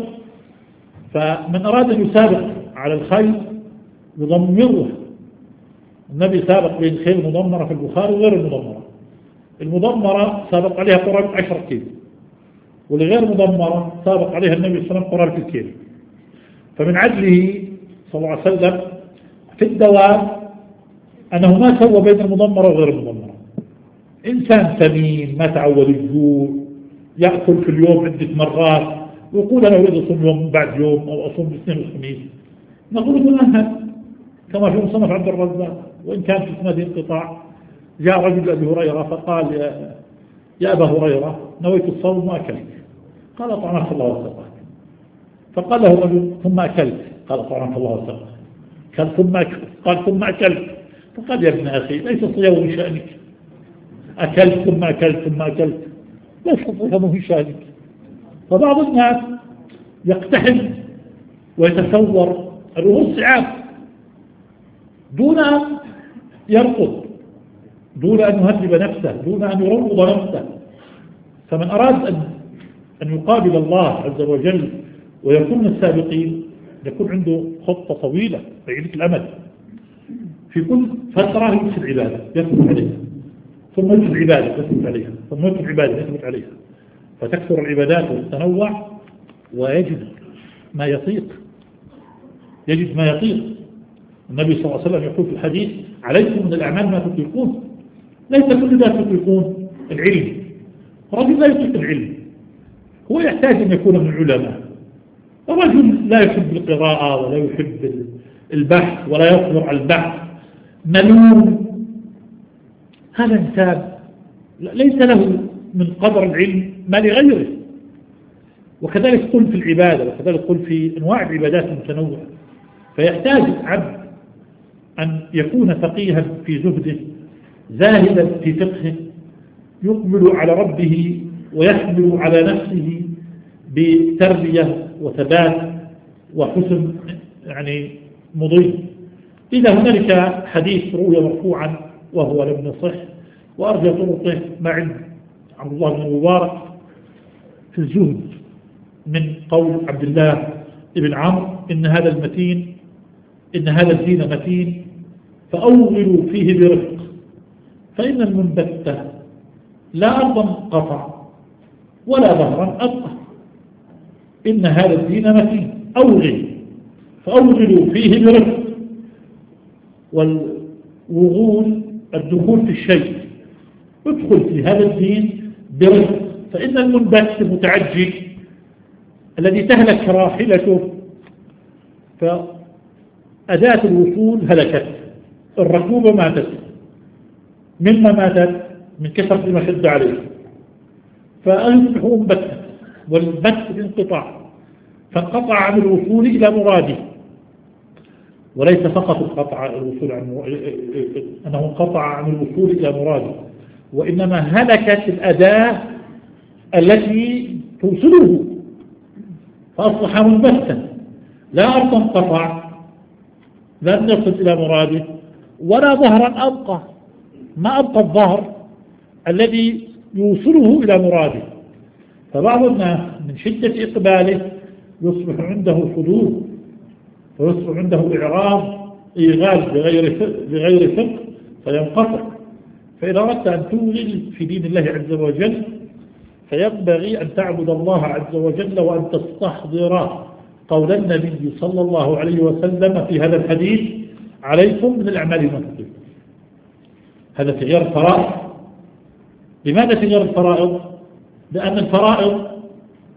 فمن أراد أن يسابق على الخيل يضمره. النبي سابق بين الخيل المضمرة في البخاري وغير المضمرة. المضمرة سابق عليها قرابة 10 كيلو، والغير مضمرة سابق عليها النبي صلى الله عليه وسلم قرابة الكيلو. فمن عدله صلى الله عليه وسلم في الدوام أنه ما سوى بين المضمرة وغير المضمرة. إنسان سمين ما تعود الجوع، يأكل في اليوم عدة مرات، ويقول أنا أريد أصوم يوم بعد يوم أو أصوم الاثنين والخميس، نقول له كما في مصنف عبد الرزاق، وإن كان في اسناده انقطاع. جاء رجل أبي هريرة فقال يا أبا هريرة نويت الصوم وأكلت، قال طعمك الله وسقاك. فقال له الرجل ثم أكلت، قال طعمك الله وسقاك. قال ثم أكلت، فقال يا ابن أخي ليس الصيام من شأنك، أكلت ثم أكلت ثم أكلت، ليس الصيام من شأنك. فبعض الناس يقتحم ويتصور الأمور صعاب دون أن يرقض، دون أن يهذب نفسه، دون أن يروض نفسه. فمن أراد أن يقابل الله عز وجل ويكون من السابقين يكون عنده خطة طويلة بعيدة الأمد. في كل فترة يكسب عبادة يثبت عليها، ثم يكسب عبادة يثبت عليها، ثم يكسب عبادة يثبت عليها، فتكثر العبادات والتنوع، ويجد ما يطيق، يجد ما يطيق. النبي صلى الله عليه وسلم يقول في الحديث عليكم من الأعمال ما تطيقون. ليس كل ذلك تطيقون العلم، الرجل لا يطيق العلم، هو يحتاج أن يكون من العلماء. الرجل لا يحب القراءة ولا يحب البحث ولا يصبر على البحث، ملوم، هذا إنسان ليس له من قدر العلم ما لغيره. وكذلك قل في العبادة، وكذلك قل في أنواع العبادات المتنوعة. فيحتاج العبد أن يكون فقيها في زهده، زاهدا في فقهه، يقبل على ربه ويحمل على نفسه بتربية وثبات وحسن يعني مضي. إذا هنالك حديث روي مرفوعا وهو لم يصح، وأرجى طرقه ما عند عبد الله بن المبارك في الزهد من قول عبد الله بن عمرو إن هذا الدين متين فأوغلوا فيه برفق، فإن المنبت لا أرضا قطع ولا ظهرا أبقى. إن هذا الدين متين، فأوغلوا فيه برفق. والوغول الدخول في الشيء، ادخل في هذا الدين برفق، فإن المنبت المتعجل الذي تهلك راحلته فأداة الوصول هلكت، الركوبة ماتت، مما ماتت من كثرة ما شد عليه، فأصبح منبتا، والبت انقطاع، فانقطع عن الوصول إلى مراده. وليس فقط أنه انقطع عن الوصول إلى مراده، وإنما هلكت الأداة التي توصله، فأصبح منبتا، لا أرضا قطع لم يصل إلى مراده، ولا ظهرا أبقى، ما أبقى الظهر الذي يوصله إلى مراده. فبعض الناس من شدة إقباله يصبح عنده حدود، ويصبح عنده إعراض، إيغال بغير فقه، فينقطع. فإذا أردت أن توغل في دين الله عز وجل فينبغي أن تعبد الله عز وجل وأن تستحضر قول النبي صلى الله عليه وسلم في هذا الحديث عليكم من الأعمال ما تطيقون. هذا في غير الفرائض. لماذا في غير الفرائض؟ لأن الفرائض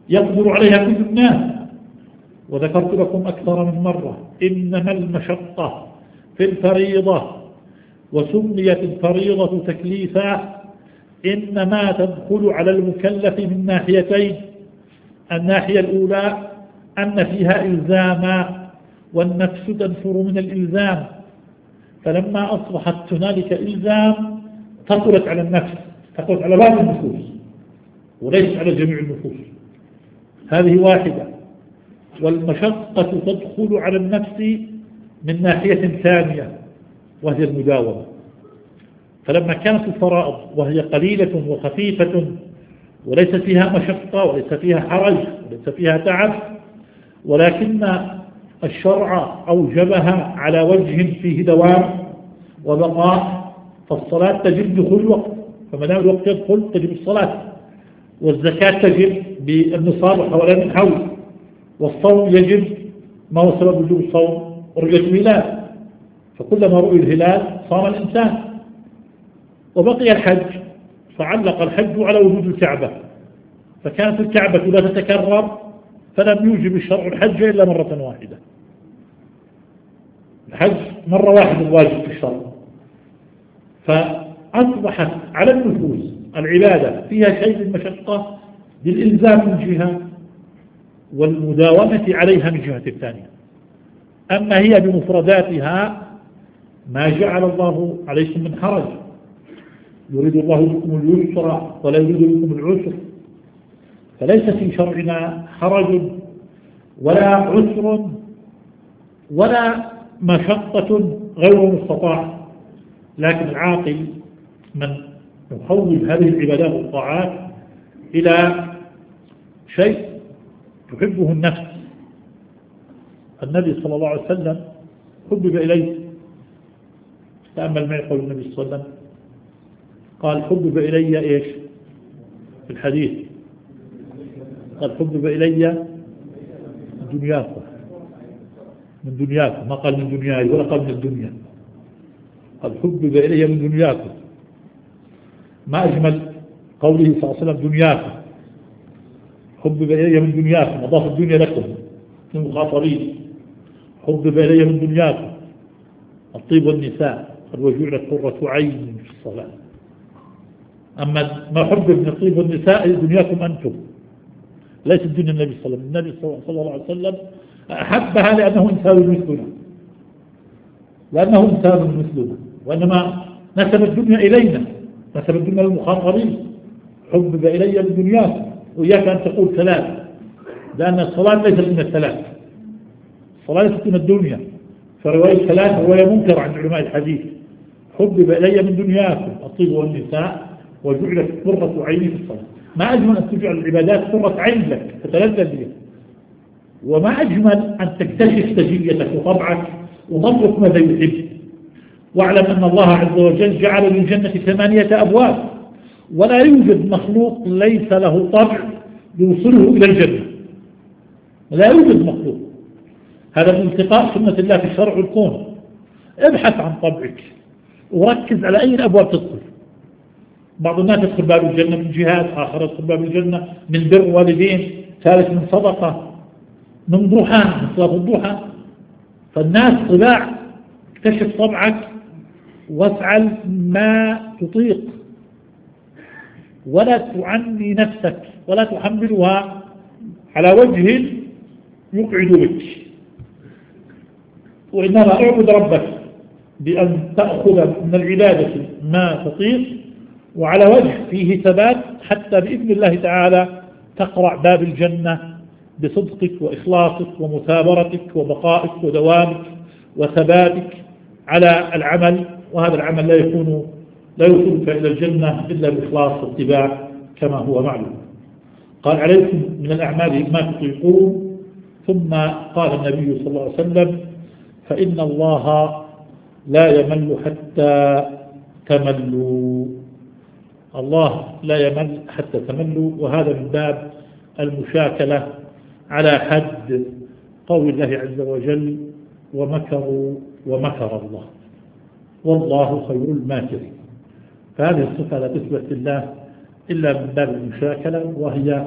يقدر عليها كل الناس. وذكرت لكم أكثر من مرة إنما المشقة في الفريضة، وسميت الفريضة تكليفا، إنما تدخل على المكلف من ناحيتين. الناحية الأولى أن فيها إلزاما، والنفس تنفر من الإلزام، فلما أصبحت هنالك إلزام ثقلت على النفس، ثقلت على بعض النفوس وليس على جميع النفوس. هذه واحدة. والمشقة تدخل على النفس من ناحية ثانية وهي المداومة. فلما كانت الفرائض وهي قليلة وخفيفة وليس فيها مشقة وليس فيها حرج وليس فيها تعب، ولكن الشرع أوجبها على وجه فيه دوام وبقاء، فالصلاة تجب دخول الوقت، فما دام الوقت يدخل تجب الصلاة، والزكاة تجب بالنصاب وحوالين الحول، والصوم يجب، ما هو سبب وجوب الصوم؟ رؤية الهلال، فكلما رؤي الهلال صام الإنسان. وبقي الحج، فعلق الحج على وجود الكعبة، فكانت الكعبة لا تتكرر، فلم يوجب الشرع الحج إلا مرة واحدة. الحج مرة واحدة واجب في الشرع، فأصبحت على النفوس العبادة فيها شيء من المشقة بالإلزام من جهة، والمداومة عليها من جهة الثانية. أما هي بمفرداتها ما جعل الله عليكم من حرج، يريد الله بكم اليسر ولا يريد بكم العسر، فليس في شرعنا حرج ولا عسر ولا مشقة غير مستطاع. لكن العاقل من يحول هذه العبادات والطاعات إلى شيء تحبه النفس. النبي صلى الله عليه وسلم حبب إليه، تأمل معي قول النبي صلى الله عليه وسلم، قال حبب إلي إيش في الحديث؟ قال حبب إلي دنياكم، من دنياكم، ما قال من دنياي ولا قال من الدنيا، قال حبب إلي من دنياكم. ما أجمل قوله صلى الله عليه وسلم دنياكم، حبب إلي من دنياكم، أضاف الدنيا لكم المخاطبين، حبب إلي من دنياكم الطيب والنساء، قد وجعلت قرة عين في الصلاة. أما ما حبب من الطيب والنساء دنياكم أنتم، ليس الدنيا النبي صلى الله عليه وسلم. النبي صلى الله عليه وسلم أحبها لأنه إنسان مثلنا، لأنه إنسان مثلنا، وإنما نسب الدنيا إلينا، نسب الدنيا للمخاطبين. حبب إلي من دنياكم، وإياك أن تقول ثلاث، لأن الصلاة ليست من الثلاث، الصلاة ليست من الدنيا، فرواية ثلاث رواية منكر عند علماء الحديث. حبب إلي من دنياكم الطيب والنساء وجعلت قرة عيني في الصلاة. ما أجمل أن تجعل العبادات قرة عين لك تتلذذ بها، وما أجمل أن تكتشف سجيتك وطبعك وضبط ماذا يحب. واعلم أن الله عز وجل جعل للجنة 8 أبواب، ولا يوجد مخلوق ليس له طبع يوصله إلى الجنة، لا يوجد مخلوق. هذا من التقاء سنة الله في شرع الكون. ابحث عن طبعك وركز على أي الأبواب تدخل. بعض الناس يدخل باب الجنة من جهات، آخر يدخل باب الجنة من بر والدين، ثالث من صدقة، من ضحى، من صلاة الضحى. فالناس طباع، اكتشف طبعك وافعل ما تطيق، ولا تعني نفسك ولا تحملها على وجه يقعد بك، وإنما اعبد ربك بأن تأخذ من العبادة ما تطيق وعلى وجه فيه ثبات، حتى بإذن الله تعالى تقرأ باب الجنة بصدقك وإخلاصك ومثابرتك وبقائك ودوامك وثباتك على العمل. وهذا العمل لا يوصلك إلى الجنة إلا بإخلاص واتباع كما هو معلوم. قال عليكم من الأعمال ما تطيقون، ثم قال النبي صلى الله عليه وسلم فإن الله لا يمل حتى تملوا. الله لا يمل حتى تملوا، وهذا من باب المشاكلة على حد قول الله عز وجل ومكروا ومكر الله والله خير الماكرين. فهذه الصفة لا تثبت لله إلا من باب المشاكلة، وهي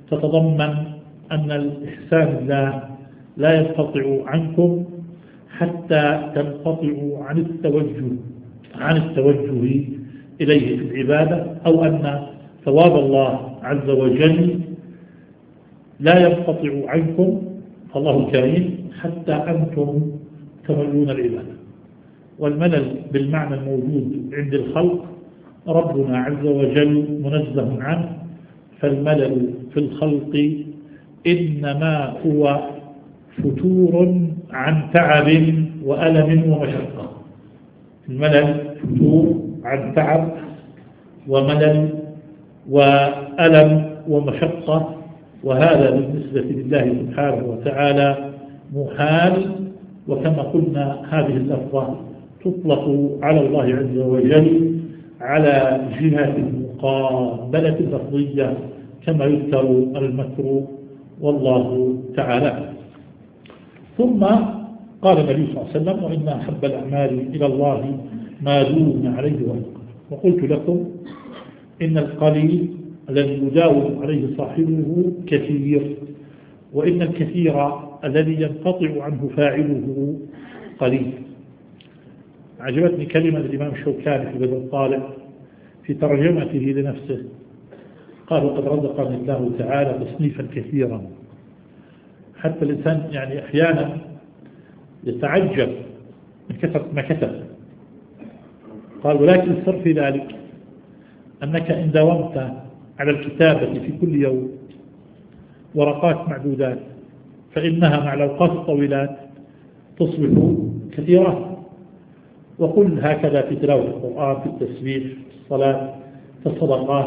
تتضمن أن الإحسان الله لا ينقطع عنكم حتى تنقطعوا عن التوجه إليه في العبادة، أو أن ثواب الله عز وجل لا ينقطع عنكم، الله كريم، حتى أنتم تملون العبادة. والملل بالمعنى الموجود عند الخلق ربنا عز وجل منزه عنه، فالملل في الخلق إنما هو فتور عن تعب وألم ومشقة. الملل فتور عن تعب وملل وألم ومشقة، وهذا بالنسبة لله سبحانه وتعالى محال. وكما قلنا هذه اللفظة تطلق على الله عز وجل على جهة المقابلة اللفظية كما يذكر المكر، والله تعالى. ثم قال النبي صلى الله عليه وسلم: وإن أحب الأعمال إلى الله ما دون عليه وفق. وقلت لكم إن القليل الذي يداوم عليه صاحبه كثير، وإن الكثير الذي ينقطع عنه فاعله قليل. عجبتني كلمة الإمام الشوكاني في بدر الطالع في ترجمته لنفسه، قال: وقد رزقني الله تعالى تصنيفا كثيرا، حتى الإنسان يعني أحيانا يتعجب من كثرة ما كتب. قال: ولكن السر في ذلك أنك إن داومت على الكتابة في كل يوم ورقات معدودات، فإنها مع الأوقات الطويلات تصبح كثيرة. وقل هكذا في تلاوة القرآن، في التسبيح، في الصلاة، في الصدقات،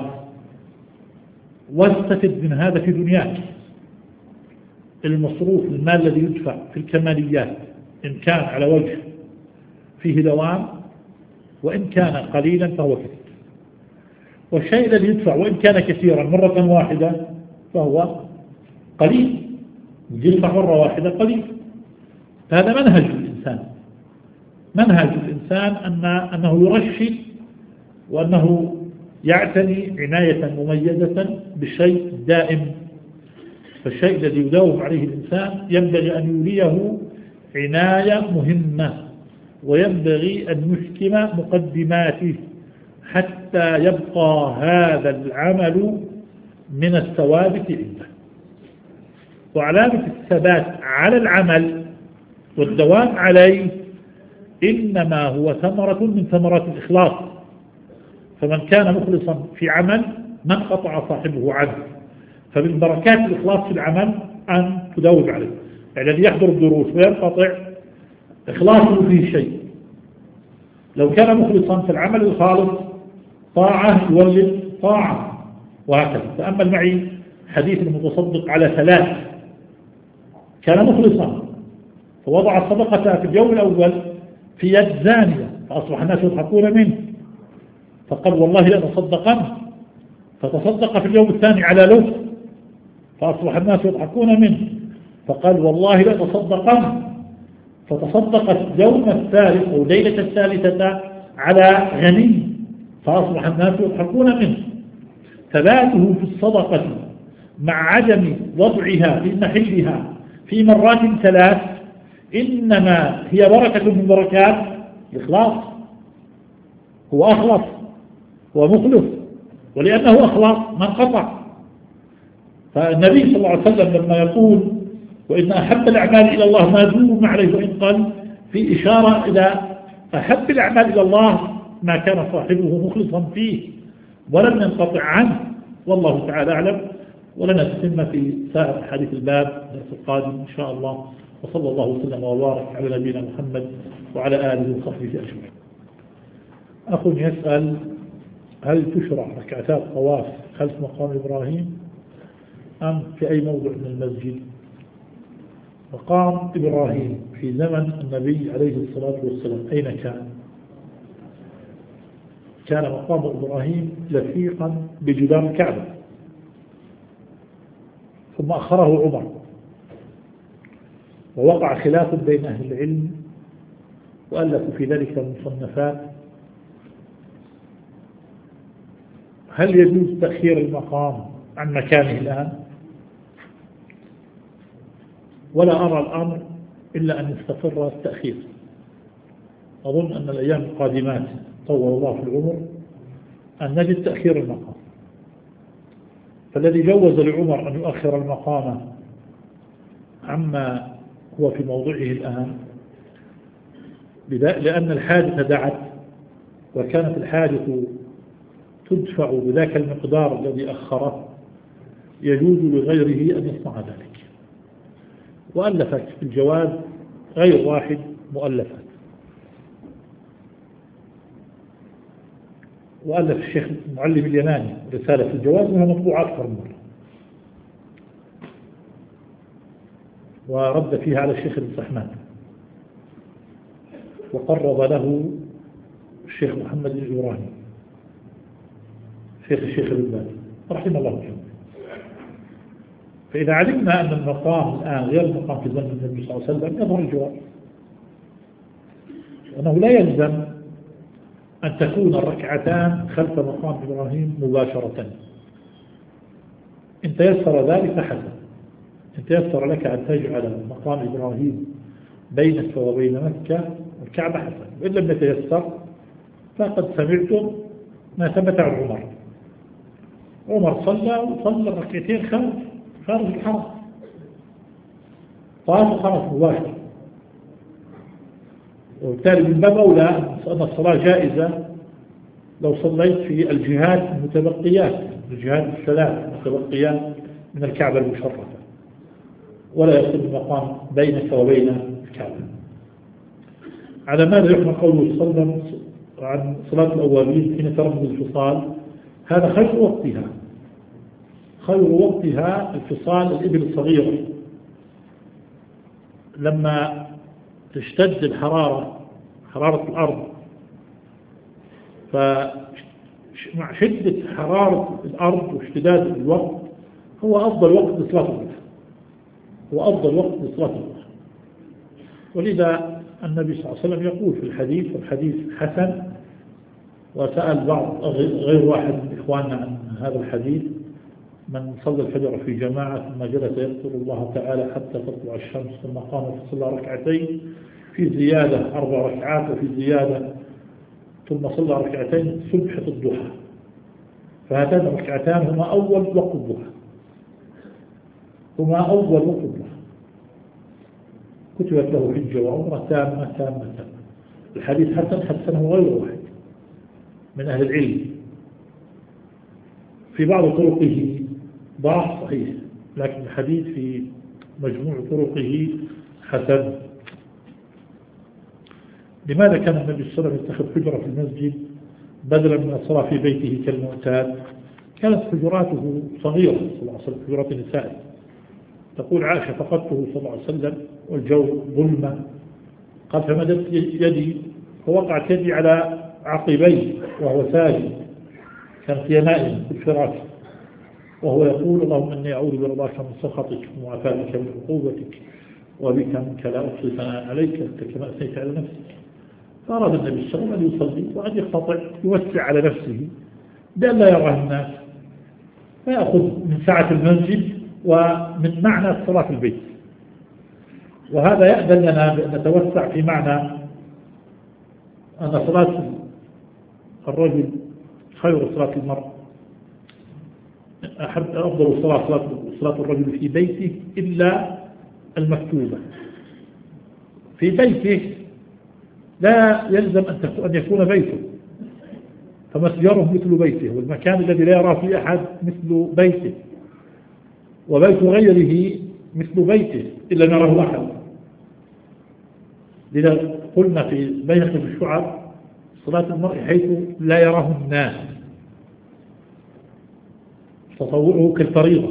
واستفد من هذا في دنياك. المصروف، المال الذي يدفع في الكماليات، إن كان على وجه فيه دوام، وإن كان قليلا فهو كثير. والشيء الذي يدفع وإن كان كثيرا مرة واحدة فهو قليل، يدفع مرة واحدة قليل. فهذا منهج الإنسان، منهج الإنسان أنه يرشد، وأنه يعتني عناية مميزة بالشيء الدائم. فالشيء الذي يداوم عليه الإنسان ينبغي أن يوليه عناية مهمة، وينبغي أن يحكم مقدماته حتى يبقى هذا العمل من الثوابت عنده. وعلامة الثبات على العمل والدوام عليه إنما هو ثمرة من ثمرات الإخلاص. فمن كان مخلصا في عمل ما انقطع صاحبه عنه. فمن بركات الإخلاص في العمل أن تداوم عليه. يعني الذي يحضر الدروس وينقطع إخلاصه فيه شيء. لو كان مخلصا في العمل الخالص طاعة يولد طاعة، وهكذا. تأمل معي حديث المتصدق على 3. كان مخلصا فوضع الصدقة في اليوم الأول في يد زانية، فأصبح الناس يضحكون منه، فقال: والله لأتصدقن. فتصدق في اليوم الثاني على لوث، فأصبح الناس يضحكون منه، فقال: والله لأتصدقن. فتصدق اليوم الثالث أو ليلة الثالثة على غني، فأصبح الناس يضحكون منه. ثباته في الصدقة مع عدم وضعها في محلها في مرات 3 إنما هي بركة من بركات الإخلاص. هو أخلص، هو مخلص، ولأنه أخلص ما انقطع. فالنبي صلى الله عليه وسلم لما يقول: وإن أحب الأعمال إلى الله ما دون عليه وإن قل، في إشارة إلى أحب الأعمال إلى الله ما كان صاحبه مخلصا فيه ولم ينقطع عنه. والله تعالى أعلم. ولنا تتم في سائر حديث الباب الدرس القادم إن شاء الله. وصلى الله وسلم وبارك على نبينا محمد وعلى آله وصحبه أجمعين. أخ يسأل: هل تشرع ركعتات طواف خلف مقام إبراهيم أم في أي موضع من المسجد؟ مقام إبراهيم في زمن النبي عليه الصلاة والسلام أين كان؟ كان مقام إبراهيم لفيقا بجدار الكعبة، ثم أخره عمر، ووقع خلاف بين أهل العلم وألفوا في ذلك المصنفات. هل يجوز تأخير المقام عن مكانه الآن؟ ولا أرى الأمر إلا أن يستقر التأخير. أظن أن الأيام القادمات طول الله في العمر أن نجد تأخير المقام، فالذي جوز لعمر أن يؤخر المقام عما هو في موضعه الآن لأن الحادثة دعت، وكانت الحادثة تدفع بذاك المقدار الذي أخره، يجوز لغيره أن يصنع ذلك. وألفت في الجواز غير واحد مؤلفات، وألف الشيخ المعلم اليماني رسالة في الجواز وهي مطبوعة أكثر من مرة، ورد فيها على الشيخ ابن سحمان، وقرض له الشيخ محمد الإبراهيمي الشيخ ابن باز رحمه الله جميعا. فإذا علمنا أن المقام الآن غير المقام في زمن النبي صلى الله عليه وسلم يظهر الجواز، وأنه لا يلزم أن تكون الركعتان خلف مقام إبراهيم مباشرة. إن تيسر ذلك حسن، إن تيسر لك أن تجعل مقام إبراهيم بينك وبين مكة والكعبة حسن، وإن لم يتيسر فقد سمعتم ما ثبت عن عمر صلى الركعتين خارج الحرم، طاف وخرج مباشرة، وبالتالي من باب أولى أن الصلاة جائزة لو صليت في الجهات المتبقيات، الجهات الثلاث المتبقيات من الكعبة المشرفة، ولا يكون المقام بينك وبين الكعبة. على ماذا يحمل قوله صلى الله عليه وسلم عن صلاة الأوابين حين ترمز الفصال؟ هذا خير وقتها الفصال الإبل الصغيرة، لما تشتد حرارة الأرض، فمع شدة حرارة الأرض واشتداد الوقت هو أفضل وقت لصلاة الظهر، ولذا النبي صلى الله عليه وسلم يقول في الحديث حسن، وسأل بعض غير واحد من إخواننا عن هذا الحديث: من صلى الفجر في جماعة ثم جلس يذكر الله تعالى حتى تطلع الشمس ثم قام فصلى ركعتين، في زيادة 4 ركعات وفي زيادة ثم صلى ركعتين سبحة الضحى، فهاتان الركعتان هما أول وقت الضحى، كتبت له حجة وعمرة تامة. الحديث حسنه غير واحد من أهل العلم، في بعض طرقه ضعف صحيح، لكن الحديث في مجموع طرقه حسن. لماذا كان النبي صلى الله عليه وسلم يتخذ حجرة في المسجد بدلا من الصلاة في بيته كالمعتاد؟ كانت حجراته صغيرة صلى الله عليه وسلم، حجرات النساء. تقول عائشة: فقدته صلى الله عليه وسلم والجو ظلمة، قال فمدت يدي فوقعت يدي على عقبيه وهو ساجد، كانت نائم في الفراش وهو يقول: اللهم إني أعوذ برضاك من سخطك ومعافاتك من عقوبتك وبك منك لا أحصي ثناء عليك أنت كما أثنيت على نفسك. فأراد النبي صلى الله عليه وسلم أن يصلي وأن يقتطع يوسع على نفسه لأن لا يراه الناس، فيأخذ من سعة المسجد ومن معنى الصلاة في البيت. وهذا يأذن لنا بأن نتوسع في معنى أن صلاة الرجل خير صلاة المرء، أفضل صلاة الرجل في بيته إلا المكتوبة. في بيته لا يلزم أن يكون بيته، فمسجره مثل بيته، والمكان الذي لا يرى فيه أحد مثل بيته، وبيت غيره مثل بيته إلا نراه أحد. لذا قلنا في بينة الشعب: صلاة المرء حيث لا يراه الناس، تصوره كالفريضة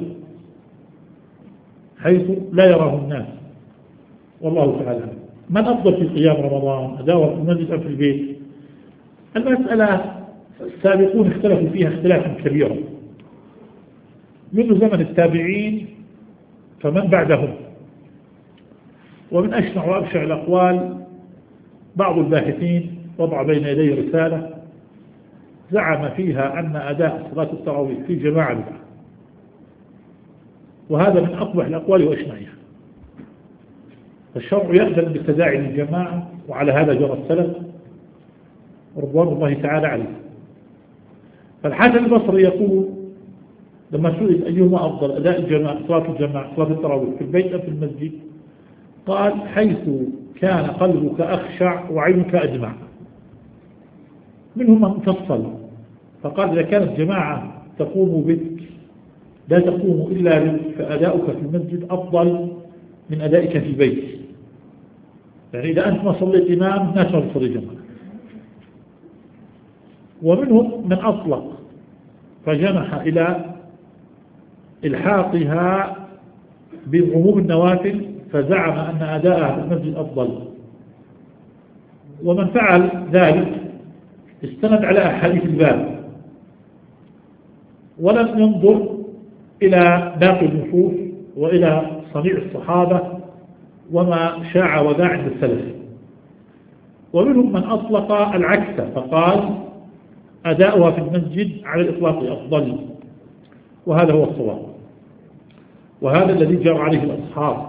حيث لا يراه الناس، والله تعالى. من أفضل في قيام رمضان، أداوة في المسجد أم في البيت؟ المسألة السابقون اختلفوا فيها اختلافا كبيرا منذ زمن التابعين فمن بعدهم، ومن أشنع وأبشع الأقوال بعض الباحثين وضع بين يدي رسالة زعم فيها أن أداء صلاة التراويح في جماعة بدعة، وهذا من أقبح الأقوال وأشنعها. فالشرع يأذن بالتداعي للجماعة، وعلى هذا جرى السلف رضوان الله تعالى عليه. فالحسن البصري يقول لما سئل أيهما أفضل، أداء الجماعة صلاة الجماعة صلاة التراويح في البيت أم في المسجد، قال حيث كان قلبك أخشع وعينك أدمع. منهم من فصل فقال إذا كانت جماعة تقوم بك لا تقوم إلا بك فأداؤك في المسجد أفضل من أدائك في البيت. يعني إذا أنت ما صليت إمام الناس ما تصلي جماعة. ومنهم من أطلق فجنح إلى إلحاقها بعموم النوافل فزعم أن أداءها في المسجد أفضل. ومن فعل ذلك استند على أحاديث الباب ولم ينظر إلى باقي النصوص وإلى صنيع الصحابة وما شاع وذاع عند السلف. ومنهم من أطلق العكس فقال أداؤها في المسجد على الإطلاق أفضل، وهذا هو الصواب، وهذا الذي جرى عليه الأصحاب.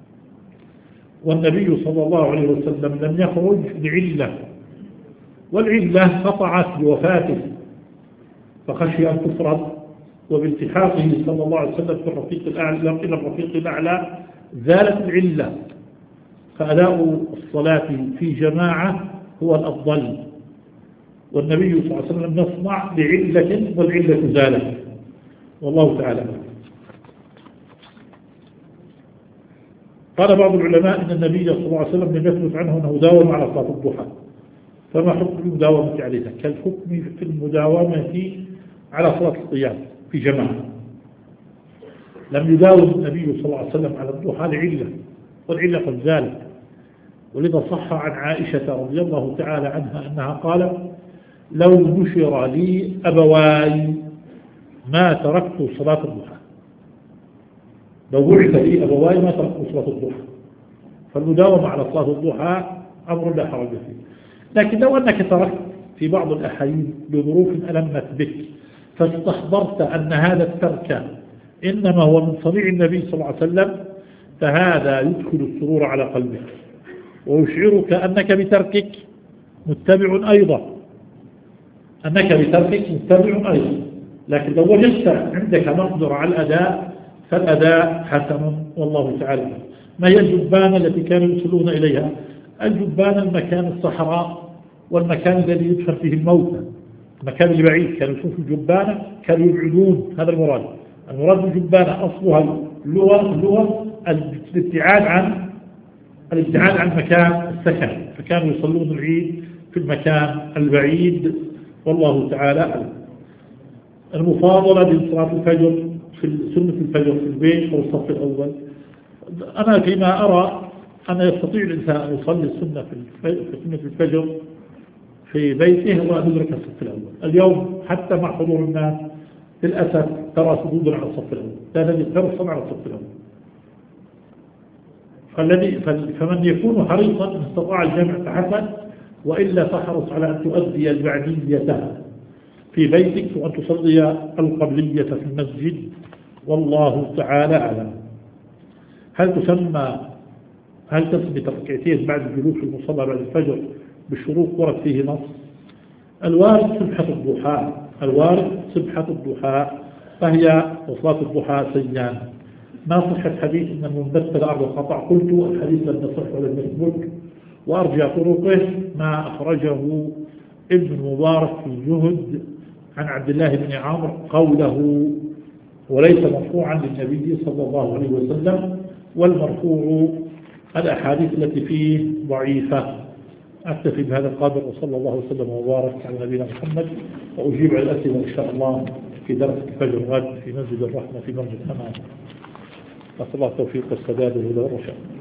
والنبي صلى الله عليه وسلم لم يخرج لعلة، والعلة قطعت بوفاته فخشي أن تفرض، وبالتحاقه صلى الله عليه وسلم في الرفيق الأعلى إلى الرفيق الأعلى زالت العلة، فأداء الصلاة في جماعة هو الأفضل. والنبي صلى الله عليه وسلم يصنع لعلة والعلة زالت، والله تعالى. قال بعض العلماء إن النبي صلى الله عليه وسلم لم يثبت عنه أنه داوم على صلاة الضحى، فما حكم المداومة عليها؟ كالحكم في المداومة على صلاة القيام في جماعة. لم يداوم النبي صلى الله عليه وسلم على الضحى لعلة، والعلة قد زالت. ولذا صح عن عائشة رضي الله تعالى عنها أنها قالت لو نشر لي أبواي ما تركت صلاة الضحى. لو بعث لي أبواي ما تركت صلاة الضحى. فالمداومة على صلاة الضحى أمر لا حرج فيه. لكن لو أنك تركت في بعض الأحيان بظروف ألمت بك فاستحضرت أن هذا الترك إنما هو من صنيع النبي صلى الله عليه وسلم، فهذا يدخل السرور على قلبك ويشعرك أنك بتركك متبع أيضا، لكن لو وجدت عندك مقدرة على الأداء فالأداء حسن والله تعالى. ما هي الجبانة التي كانوا يصلون إليها؟ الجبانة المكان الصحراء والمكان الذي يدفن فيه الموتى، المكان البعيد كانوا يشوفوا الجبانة كانوا يبعدون. هذا المراد بالجبانة أصلها اللغة الابتعاد عن مكان السكن، فكانوا يصلون العيد في المكان البعيد والله تعالى أعلم. المفاضلة بصلاة الفجر في سنة الفجر في البيت أو الصف الأول، أنا فيما أرى أن يستطيع الإنسان أن يصلي السنة في سنة الفجر في بيته وأن يدرك الصف الأول. اليوم حتى مع حضور الناس للأسف ترى سجودا على الصف الأول، لا الذي يترسم على الصف الأول. فمن يكون حريصا إن استطاع الجمع فحسن، وإلا فحرص على أن تؤدي البعدية في بيتك وأن تصلي القبلية في المسجد والله تعالى أعلم. هل تثبت ركعتين بعد الجلوس في المصلى بعد الفجر بالشروط؟ ورد فيه نص. الوارد سبحة الضحى فهي وصلاة الضحى سيان. ما صحة حديث أن المنبت الأرض القطع؟ قلت الحديث لم يصح ولم يثبت، وأرجع طرقه ما أخرجه ابن المبارك في الزهد عن عبد الله بن عمرو قوله وليس مرفوعا للنبي صلى الله عليه وسلم، والمرفوع الأحاديث التي فيه ضعيفة. أكتفي بهذا القدر وصلى الله وسلم وبارك على نبينا محمد، وأجيب على الأسئلة إن شاء الله في درس الفجر غد في مسجد الرحمة في مسجد حمام. أسأل الله التوفيق والسداد والهدى والرشاد.